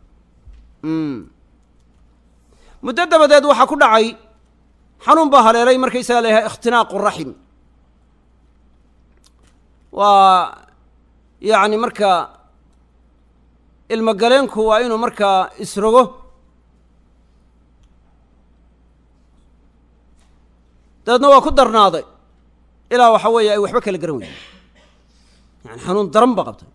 muddo dabadeed waxaa ku dhacay xanuun baa haleelay markaysaga la yahay ikhtinaaqu raxim waa yacni markaa ilmo galeenku waa inuu markaa isrogo dabeedna waa ku darnaaday ilaa waxa weeye ay waxba kala garan weyeen yani xanuun daran ba qabtay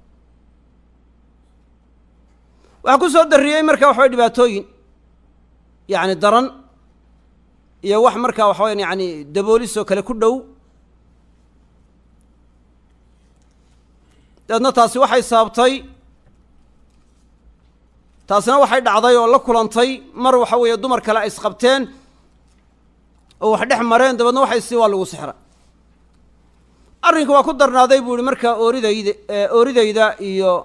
waxaa ku soo darriyey marka waxa weye dhibaatooyin yacni daran iyo wax markaa waxa weyan yani daboolisoo kale ku dhow dabeedna taasi waxay sababtay taasina waxay dhacday oo la kulantay mar waxa weeye dumar kale ay isqabteen oo wax dhex mareen dabeedna waxay sii waa lagu sixray arrinka waa ku darnaaday buu ihi markaa ooridayda ooridayda iyo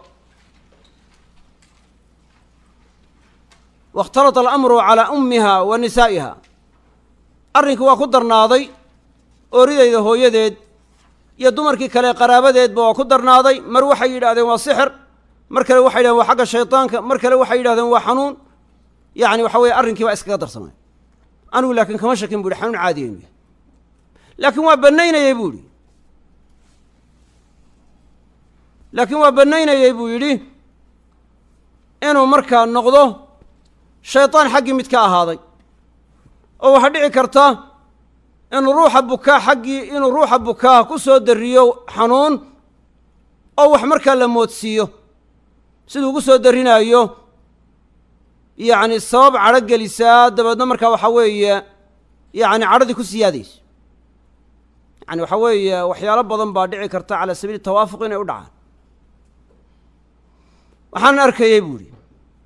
waاkhtalata alamru calaa ummiha wa nisaa'iha arrinka waa ku darnaaday ooridayda hooyadeed iyo dumarkii kale qaraabadeedba waa ku darnaaday mar waxay yidhahdeen waa sixir mar kale waxay yidhahdeen waa xagga shayطaanka mar kale waxay yidhahdeen waa xanuun yacni waxa weeye arrinkii baa iskaga darsamay anigu laakiin kama shakin bu ihi xanuun caadiya inu yahay laakiin waa bannaynayey buu ihi laakiin waa bannaynayey buu yidhi inuu markaa noqdo shayطaan xaggii mid ka ahaaday oo waxaa dhici karta inuu ruuxa bukaa xaggii inuu ruuxa bukaa ku soo darriyo xanuun oo wax markaa la moodsiiyo siduu ugu soo darrinaayo yacni sabab cadho gelisaa dabeedna markaa waxaa weeye yacni cadhadii ku siyaadayso yani waxaa weeye waxyaalo badan baa dhici karta calaa sabiili tawaafuq inay u dhacaan waxaan arkayey buu ihi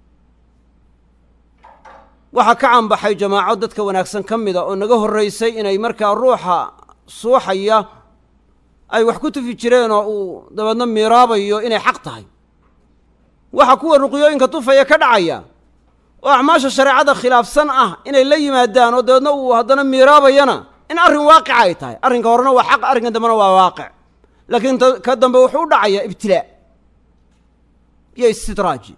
waxaa ka canbaxay jamaaco dadka wanaagsan ka mida oo naga horraysay inay markaa ruuxa suuxaya ay wax ku tufi jireen oo uu dabeedna miiraabayo inay xaq tahay waxa kuwa ruqyooyinka tufaya ka dhacaya oo acmaasha shareecada khilaafsan ah inay la yimaadaan oo dabeedna uu haddana miiraabayana in arrin waaqica ay tahay arrinka horena waa xaq arrinka dambena waa waaqic laakiin ka dambe wuxuu u dhacayaa ibtilaa iyo istidraaji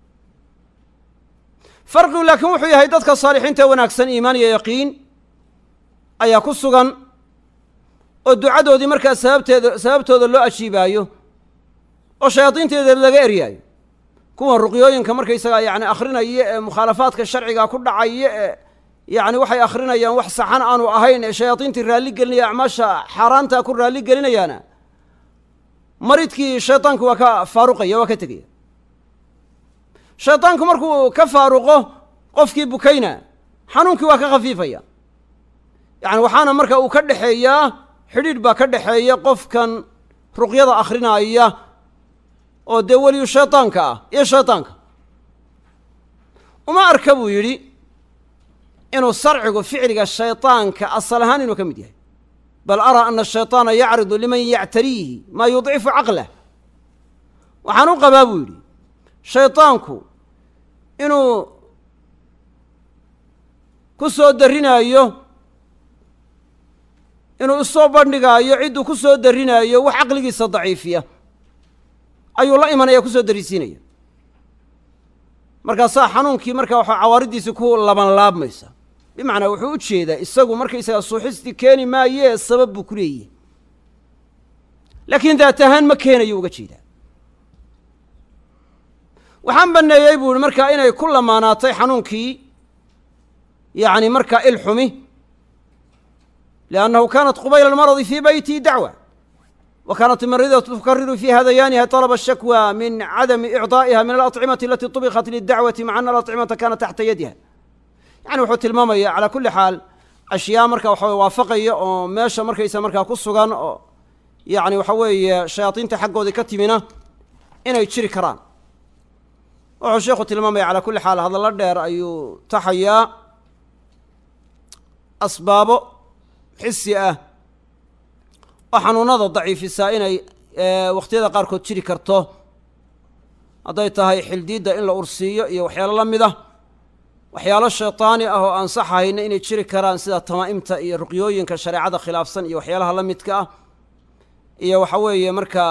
farqigu laakiin wuxuu yahay dadka saalixiinta ee wanaagsan iimaan iyo yaqiin ayaa ku sugan oo ducadoodii markaa sababteeda sababtooda loo ajiibaayo oo shayaadiinteeda laga eryaayo kuwan ruqyooyinka markaysagaa yacni akhrinaya ee mukhaalafaadka sharciga ku dhacaya ee yacni waxay akhrinayaan wax saxan aanu ahayn ee shayaadiintii raalli gelinaya acmaasha xaaraanta ku raalli gelinayaana maridkii shaydaanku waa ka faaruqaya waa ka tegaya shaydaanku markuu ka faaruqo qofkii bukayna xanuunkii waa ka khafiifaya yacni waxaana marka uu ka dhexeeyaa xidhiidh baa ka dhexeeya qofkan ruqyada akhrinaya oo dee weliyu shaydaanka ah iyo shaydaanka uma arka buu yidhi inuu sarcigu ficliga shaydaanka asal ahaan inuu ka mid yahay bal araa ana ashayطaana yacridu liman yactariihi maa yudcifu caqlah waxaan u qabaa buu yidhi shaydaanku inuu ku soo darrinaayo inuu isoo bandhigaayo cidduu ku soo darrinaayo wax caqligiisa daciifiya ayuu la imanaya ku soo darisiinaya markaasaa xanuunkii markaa waxaa cawaariddiisii ku laban laabmaysa bimacnaa wuxuu u jeedaa isagu markaysagaa suuxistii keeni maayee sabab buu ku leeyahy laakiin daat ahaan ma keenayo uga jeedaa waxaan banneeyey buu ihi markaa inay ku lamaanaatay xanuunkii yacni markaa ilxumi liannahu kaanat qubayla almaradi fii beyti dacwa wa kaanat imaridatu tukariru fii hadayaaniha talaba ashakwa min cadami icdaa'iha min alacimati alati طubikat lidacwati maca ana alacimata kaanat taxta yadiha yani wuxuu tilmaamaya calaa kulli xaal ashyaa marka waxa weye waafaqaya oo meesha markaysa markaa ku sugan oo yacni waxa weeye shayaadiinta xaggoodii ka timina inay jiri karaan wuxuu sheekhu tilmaamaya calaa kulli xaal hadallo dheer ayuu taxayaa asbaabo xisi ah oo xanuunada daciifisaa inay wakhtiyada qaarkood jiri karto hadday tahay xildiidda in la ursiiyo iyo waxyaalo la mid ah waxyaalo shaytaani ah oo aan sax ahayna inay jiri karaan sida tamaa'imta iyo ruqyooyinka shareecada khilaafsan iyo waxyaalaha la midka ah iyo waxa weeye markaa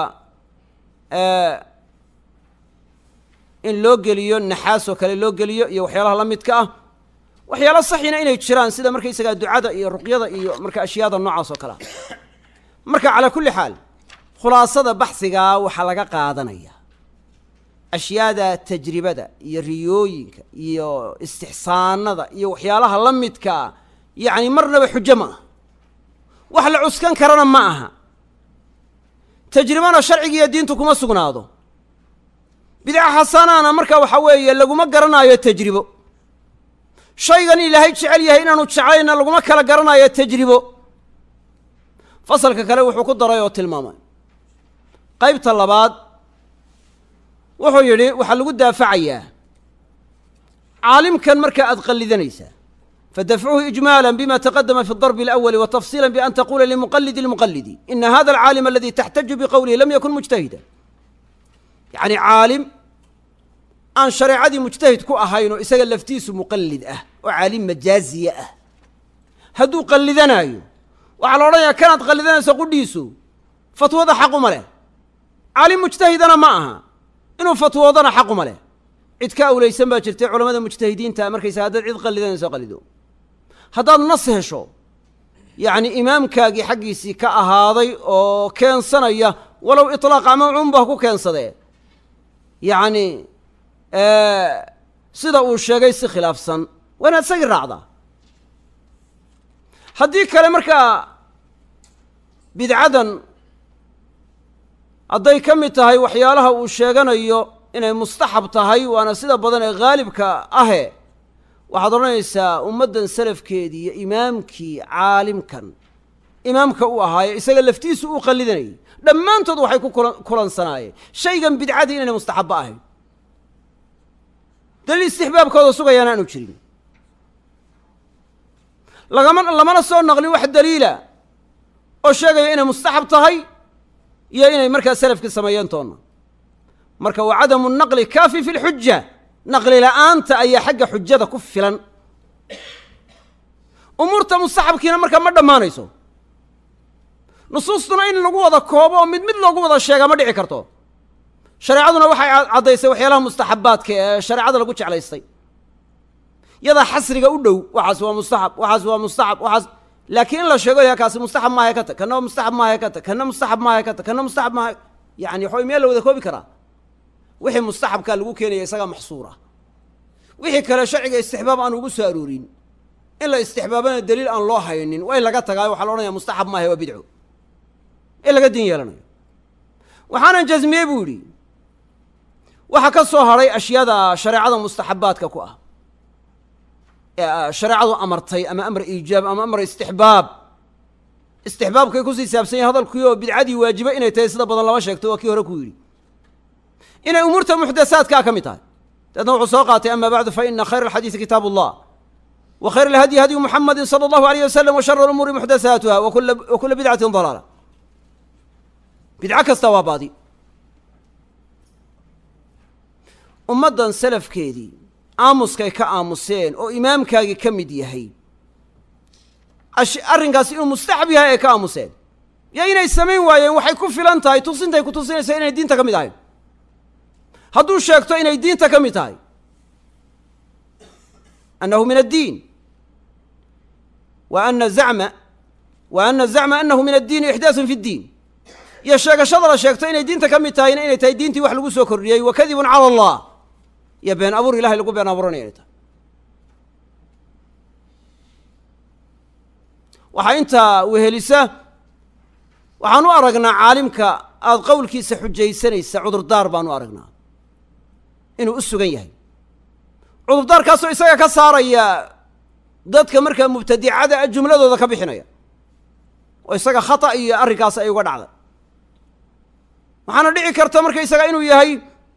in loo geliyo naxaas oo kale loo geliyo iyo waxyaalaha la midka ah waxyaalo saxina inay jiraan sida markaysagaa ducada iyo ruqyada iyo marka ashyaada noocaas oo kale ah marka calaa kulli xaal khulaasada baxsigaa waxaa laga qaadanaya ashyaada tajribada iyo riyooyinka iyo istixsaanada iyo waxyaalaha la midkaa yacni marnaba xujo ma aha wax la cuskan karana ma aha tajribana sharcigiiyo diintu kuma sugnaado bidca xasanaana marka waxa weeye laguma garanaayo tajribo shaygan ilaahay jecel yahay inaanu jeclayna laguma kala garanayo tajribo fasalka kale wuxuu ku daray oo tilmaamay qaybta labaad wuxuu yidhi waxaa lagu daafacayaa caalimkan markaa aad qallidanaysaa fadafcuhu ijmaala bima taqadama fi darbi alawali wa tafsiila bian taqula limuqalidi lmuqalidi ina hada alcaalim aladi taxtaju biqowlihi lam yakun mujtahida yacni caalim aan shareecadii mujtahid ku ahayn oo isaga laftiisu muqallid ah oo caalim majaaziya ah hadduu qallidanaayo waxaa la odhanayaa kanaad qallidanayso qudhiisu fatwada xaquma leh caalim mujtahidana ma aha inuu fatwoodana xaquma leh cid ka awlaysan baa jirtay culamada mujtahidiinta markaysa haddaad cid qallidanayso qallido haddaad nas hesho yacni imaamkaagii xaggiisii ka ahaaday oo keensanaya walow iطlaaq ama cumuumba ha ku keensadee yacni sida uu sheegay si khilaafsan waa inaad isagii raacdaa haddii kale markaa bidcadan hadday ka mid tahay waxyaalaha uu sheeganayo inay mustaxab tahay waana sida badan ee haalibka ahe waxaad odhanaysaa ummaddan salafkeedii iyo imaamkii caalimkan imaamka u ahaaye isaga laftiisu uu qallidanayay dhammaantood waxay ku kula kulansanaayeen shaygan bidcadii inayna mustaxabba ahayn daliil istixbaabkooda sugayaan aanu jirin lagama lamana soo naqlin wax daliila oo sheegaya inay mustaxab tahay iyo inay markaa salafkii sameeyeen toonna marka waa cadamu naqli kaafi fi lxuja naqli la'aanta ayaa xagga xujada ku filan umuurta mustaxabkiina markaa ma dhammaanayso nusuustuna in lagu wada koobo oo mid mid loogu wada sheegaa ma dhici karto shareecaduna waxay caddaysay waxyaalaha mustaxabbaadka ee shareecada lagu jeclaystay yadaa xasriga u dhow waxaas waa mustaxab waxaas waa mustaxab waxaas laakiin in la sheego ya kaasi mustaxab maaha ka tag kana mustaxab maaha ka tag kana mustaxab maaha ka tag kana mustaxab maaha yani waxaa meel la wada koobi karaa wixii mustaxabkaa lagu keenaya isagaa maxsuura wixii kale sharciga istixbaab aan ugu soo aroorin in la istixbaabana daliil aan loo haynin waa in laga tagaayo waxaa la odhanaya mustaxab maaha waa bidco in laga din yeelanayo waxaanan jasmiyey buu yidhi waxaa ka soo hadhay ashyaada shareecada mustaxabbaadka ku ah ee shareecadu amartay ama amar iijaab ama amar istixbaab istixbaabkay kusii saabsan yahay hadalkii oo bidcadii waajiba inay tahay sida badan lama sheegto waa kii hore ku yidhi inay umuurta muxdasaadkaa ka mid tahay daedna wuxuu soo qaatay ama bacdu fa ina khayra alxadiisi kitaabu allah wa khayra alhadyi hadyu muxamadin sala allahu alayh wasalam wa shara alumuuri muxdasaatuha wa kula wa kula bidcatin dalaala bidco kasta waa baadi ummaddan salafkeedii aamuskay ka aamuseen oo imaamkaagii ka mid yahay arrinkaasi inuu mustaxab yahay ay ka aamuseen yo inay samayn waayeen waxay ku filan tahay tusintay ku tusinaysaa inay diinta ka mid ahayn hadduu sheegto inay diinta ka mid tahay annahu min addiin wa ana zacma wa ana zacma annahu min addiini ixdaasun fi ddiin iyo sheegashada la sheegto inay diinta ka mid tahayna inay tahay diintii wax lagu soo kordhiyey wa kadibun cala allah iyo been abuur ilahay lagu been abuuranaya inay tahay waxaa intaa wehelisa waxaan u aragnaa caalimka aada qowlkiisa xujaysanaysa cudurdaar baan u aragnaa inuu u sugan yahay cudurdaarkaasoo isaga ka saaraya dadka markaa mubtadicada a jumladooda ka bixinaya oo isaga khata iyo arrinkaas ay uga dhacday waxaana dhici karta markaysaga inuu yahay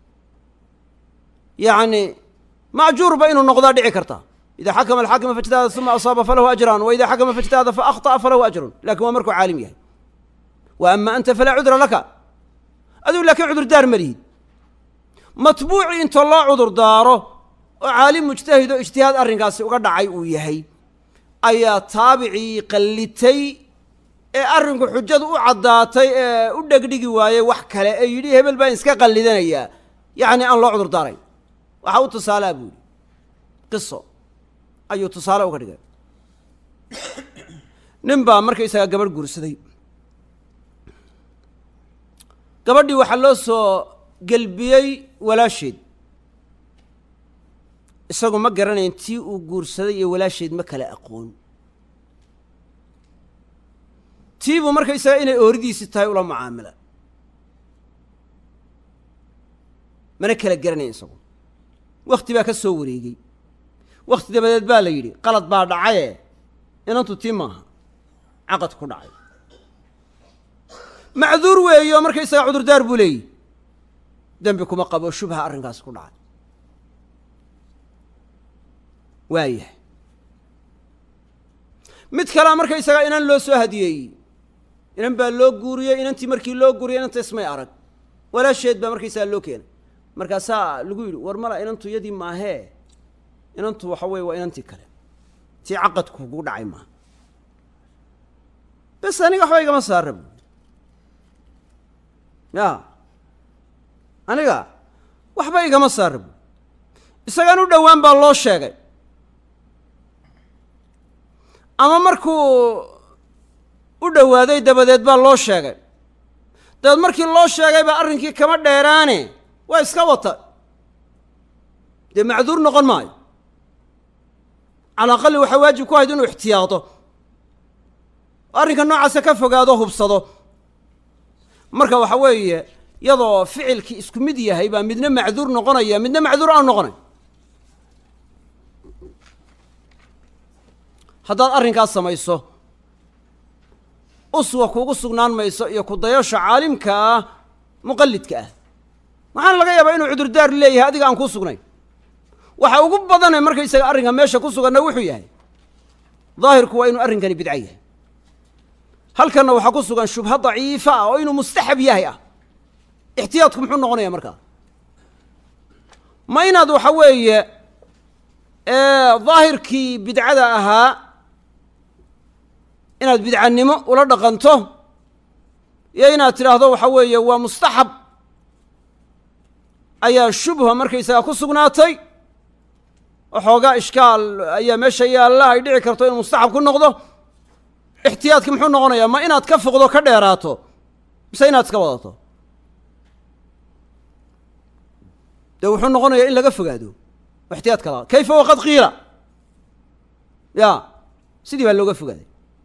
yacni macjuurba inuu noqdaa dhici karta ida xakama alxaakima faijtahada uma asaaba falahu ajran wa ida xakama faijtahada faakطa'a falahu ajrun lakin waa markuu caalim yahay wa ama anta falaa cudra laka adigu laakiin cudurdaar ma lihid matbuucii inta loo cudur daaro oo caalim mujtahid oo ijtihaad arrinkaasi uga dhacay uu yahay ayaa taabicii qallitay ee arrinku xujadu u caddaatay ee u dhegdhigi waayey wax kale ee yidhi hebel baan iska qallidanayaa yacni aan loo cudur daarayn waxaa u tusaalaa buu yidhi qiso ayuu tusaale uga dhigay nin baa markaysagaa gabadh guursaday gabadhii waxaa loo soo gelbiyey walaasheed isagu ma garanayn tii uu guursaday iyo walaasheed ma kala aqoon tii buu markaysagaa inay ooridiisi tahay ula mucaamila mana kala garanayn isagu wakti baa ka soo wareegey wakti dabadeed baa la yidhi qalad baa dhacaye inantu tii maaha caqad ku dhacay macduur weeyo markaysagaa cudurdaar buu leeyihi dembi kuma qabo shubha arrinkaasi ku dhacay waayahay mid kalea markaysagaa inan loo soo hadiyeeyey inan baa loo guuriyey inantii markii loo guuriyey inanta ismay arag walaasheed baa markaysagaa loo keenay markaasaa lagu yidhi war mala inantu yadii maahee inantu waxa weye waa inantii kale tii caqadku kugu dhacay maaha bes aniga waxba igama saara bu ya aniga waxba igama saara bu isagaan u dhowaan baa loo sheegay ama markuu u dhowaaday dabadeed baa loo sheegay dabeed markii loo sheegay baa arrinkii kama dheeraane waa iska wata dee macduur noqon maayo cala aqali waxaa waajib ku ahayd inuu ixtiyaado arrinka noocaasa ka fogaado hubsado marka waxa weeye iyadoo ficilkii isku mid yahay baa midna macduur noqonaya midna macduur aan noqonay haddaad arrinkaas samayso uswa kuugu sugnaan mayso iyo kudayasha caalimka ah muqallidka ah waxaana laga yaabaa inuu cudurdaar leeyahay adiga aan kuu sugnayn waxa ugu badane markaysaga arrinka meesha ku suganna wuxuu yahay daahirku waa inuu arrinkani bidca yahay halkanna waxaa ku sugan shubha daciifa ah oo inuu mustaxab yahay ah ixtiyaadku muxuu noqonaya markaa ma inaad waxa weeye daahirkii bidcada ahaa inaad bidcanimo ula dhaqanto iyo inaad tidhaahdo waxa weeye waa mustaxab ayaa shubha markaysagaa ku sugnaatay waxoogaa ishkaal ayaa meesha yaalla ay dhici karto inuu mustaxab ku noqdo ixtiyaadki muxuu noqonayaa ma inaad ka foqdo ka dheeraato mise inaad iska wadato dee wuxuu noqonayaa in laga fogaado ixtiyaadka la kayfa waqad qiila ya sidii baa looga fogaaday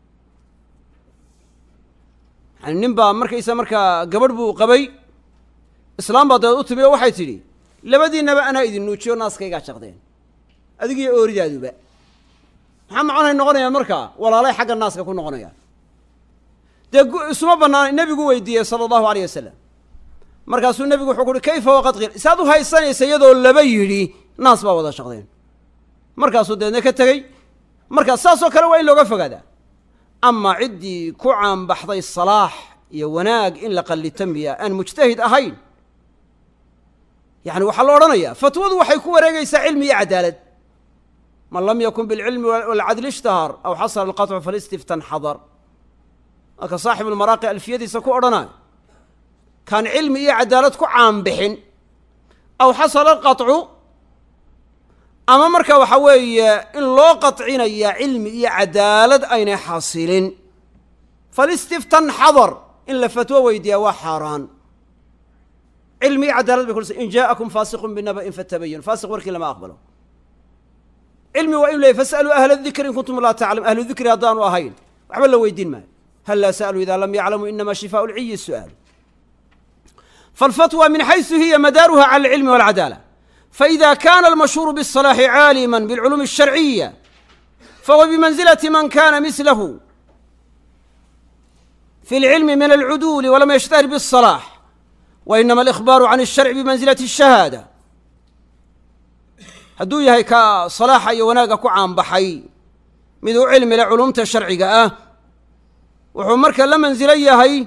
yani nin baa markaysa markaa gabadh buu qabay islaam baa dabeed u timi oo waxay tidhi labadiinaba anaa idin nuujiyo naaskaygaa jaqdeen adigiyo ooridaaduba maxaa maconay noqonayaan markaa walaalay xagga naaska ku noqonayaan dee isuma bannaan nebigu weydiiyey sala allahu alayh wasalam markaasuu nebigu wuxuu ku uhi kayfa waqad qiil saad u haysanaysa iyadoo laba yidhi naas baa wada shaqdeen markaasuu deedna ka tegey markaa saasoo kale waa in looga fogaadaa amaa ciddii ku caanbaxday salaax iyo wanaag in la qallito miya aan mujtahid ahayn yacni waxaa la odhanayaa fatwadu waxay ku wareegaysaa cilmi iyo cadaalad man lam yakun bilcilmi walcadli ishtahar aw xasala alqaطcu falistiftan xadar marka saaxibu lmaraaqi alfiyadiisa ku odhanayo kaan cilmi iyo cadaalad ku caanbixin aw xasala alqaطcu ama marka waxa weeye in loo qaطcinaya cilmi iyo cadaalad aynay xasilin falistiftan xadar in la fatwo weydiiyaa waa xaaraan cilmi iyo cadaalad bay kulsa in jaa'akum faasiqun binaba'in fatabayanu faasiq warkii lama aqbalo cilmi waa inu leeyahy fas'aluu ahla dikri in kuntum laa taclamuun ahlu dikri haddaanu ahayn waxba la weydiin maayo hal laa sa'aluu idaa lam yaclamuu inama shifaa'u lciyi su'aal فالفتوى من حيث هي مدارها على العلم والعدالة فإذا كان المشهور بالصلاح عالما بالعلوم الشرعية فهو بمنزلة من كان مثله في العلم من العدول ولم يشتهر بالصلاح وإنما الإخبار عن الشرع بمنزلة الشهادة هدو يهي كصلاح يوناغا كعام بحي مذو علم لعلومة الشرعية وحو مركا لمنزلية هي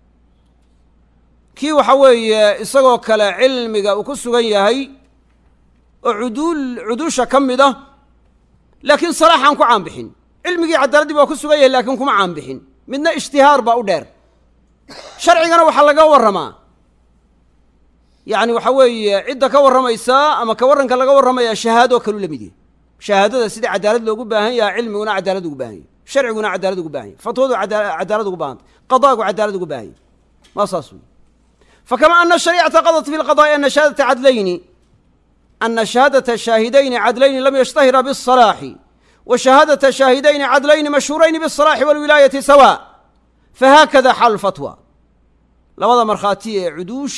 kii waxa weeye isagoo kale cilmiga uu ku sugan yahay oo cuduul cudusha ka mid ah laakiin salaaxan ku caan bixin cilmigii cadaaladii baa ku sugan yahay laakiin kuma caan bixin midna ishtihaar baa u dheer sharcigana waxaa laga warramaa yacni waxa weeye cidda ka warramaysa ama ka warranka laga warramaya shahaado kalu la mid yahay shahaadada sida cadaalad loogu baahan yahay cilmiguna cadaalad ugu baahan yahay sharciguna cadaalad ugu baahan yahay fatwadu cadaalad ugu baahan qadaagu cadaalad ugu baahan yahay ma saas فكما أن الشريعة قضت في القضاء أن شهادة عدلين أن شهادة شاهدين عدلين لم يشتهر بالصلاح وشهادة شاهدين عدلين مشهورين بالصلاح والولاية سواء فهكذا حال الفتوى لو هذا مرخاتية عدوش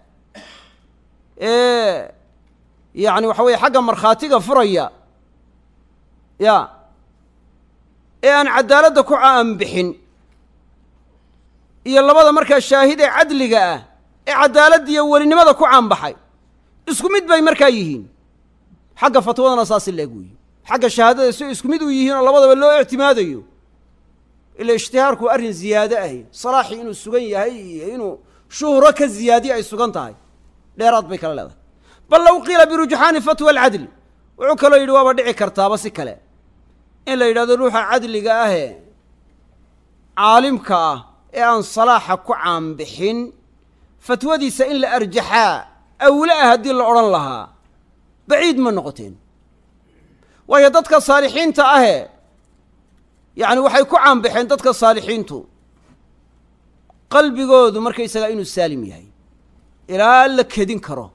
إيه يعني وحوي حق مرخاتية فريا يا إيه أن عدالتك عام بحن إيه لو هذا مركز شاهد عدل ee cadaalad iyo walinimada ku caan baxay isku mid bay markaa yihiin xagga fatwadana saas leegu yihiin xagga shahaadada si isku mid u yihiin oo labadaba loo ictimaadayo ila ishtihaarku arrin ziyaado ah salaaxi inuu sugan yahay inuu shuhro ka ziyaadi ay sugan tahay dheeraad bay kala leedahay bal law qila bi rujhan fatwa al-adl wuxuu kale yidhi waaba dhici kartaaba si kale in la yidhaahdo ruuxa cadliga ah ee caalimka ah ee aan salaaxa ku caan bixin فتوديسا إن لأرجحا أو لا هدي اللي أوران لها بعيد من نقطين وهي ضدك الصالحين تأهي يعني وحيكو عام بحين ضدك الصالحين تو قلبي قوذ مركي سلاينو السالم يهي إلا لك هدين كرو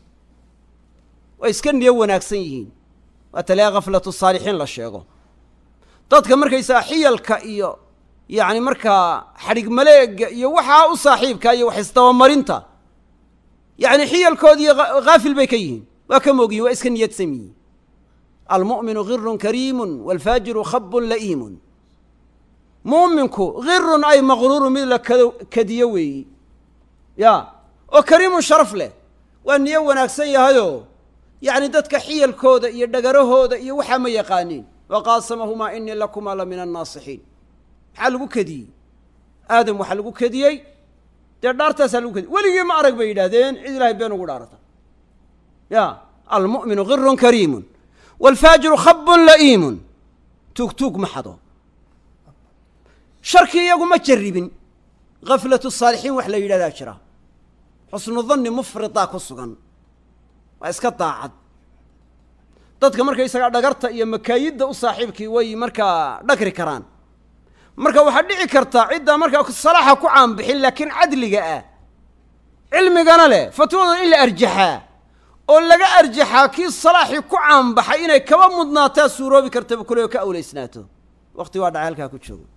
ويسكن يوانا كسيهين وتلاقى غفلة الصالحين للشيغو ضدك مركي ساحية الكائية يعني مركا حريق ملاق يوحى وصاحبك يوحى استوى مرنتا يعني حي الكودي غافل بكيين وكموقي واسكن يتسمي المؤمن غر كريم والفاجر خب لئيم مؤمنكو غر أي مغرور مثل كديوي يا وكريم شرف له وأن يوانا كسيه هذو يعني دتك حي الكود يدقره هذا يوحى ما يقانين وقاسمهما إني لكما لمن الناصحين حلقو كدي آدم وحلقو كديي دارتا سلقو كدي ولي ما أرق بيدادين إذ الله بينه ودارتا يا المؤمن غر كريم والفاجر خب لئيم توك توك محضو شركي يقول ما تجربين غفلة الصالحين وحلا يلا شرا حسن الظن مفرطا كسغن واسكت عاد dadka markay isaga dhagarta iyo makaayida u saaxiibkii way marka dhagri karaan marka waxa dhici karta cidda marka salaaxa ku caan bixin laakiin cadliga ah cilmigana leh fatwada in la arjaxa oo laga arjaxa ki salaaxi ku caan baxay inay kaba mudnaataa suuroobi karta kulay ka awleysnaato waqti waa dhacalka ku joogo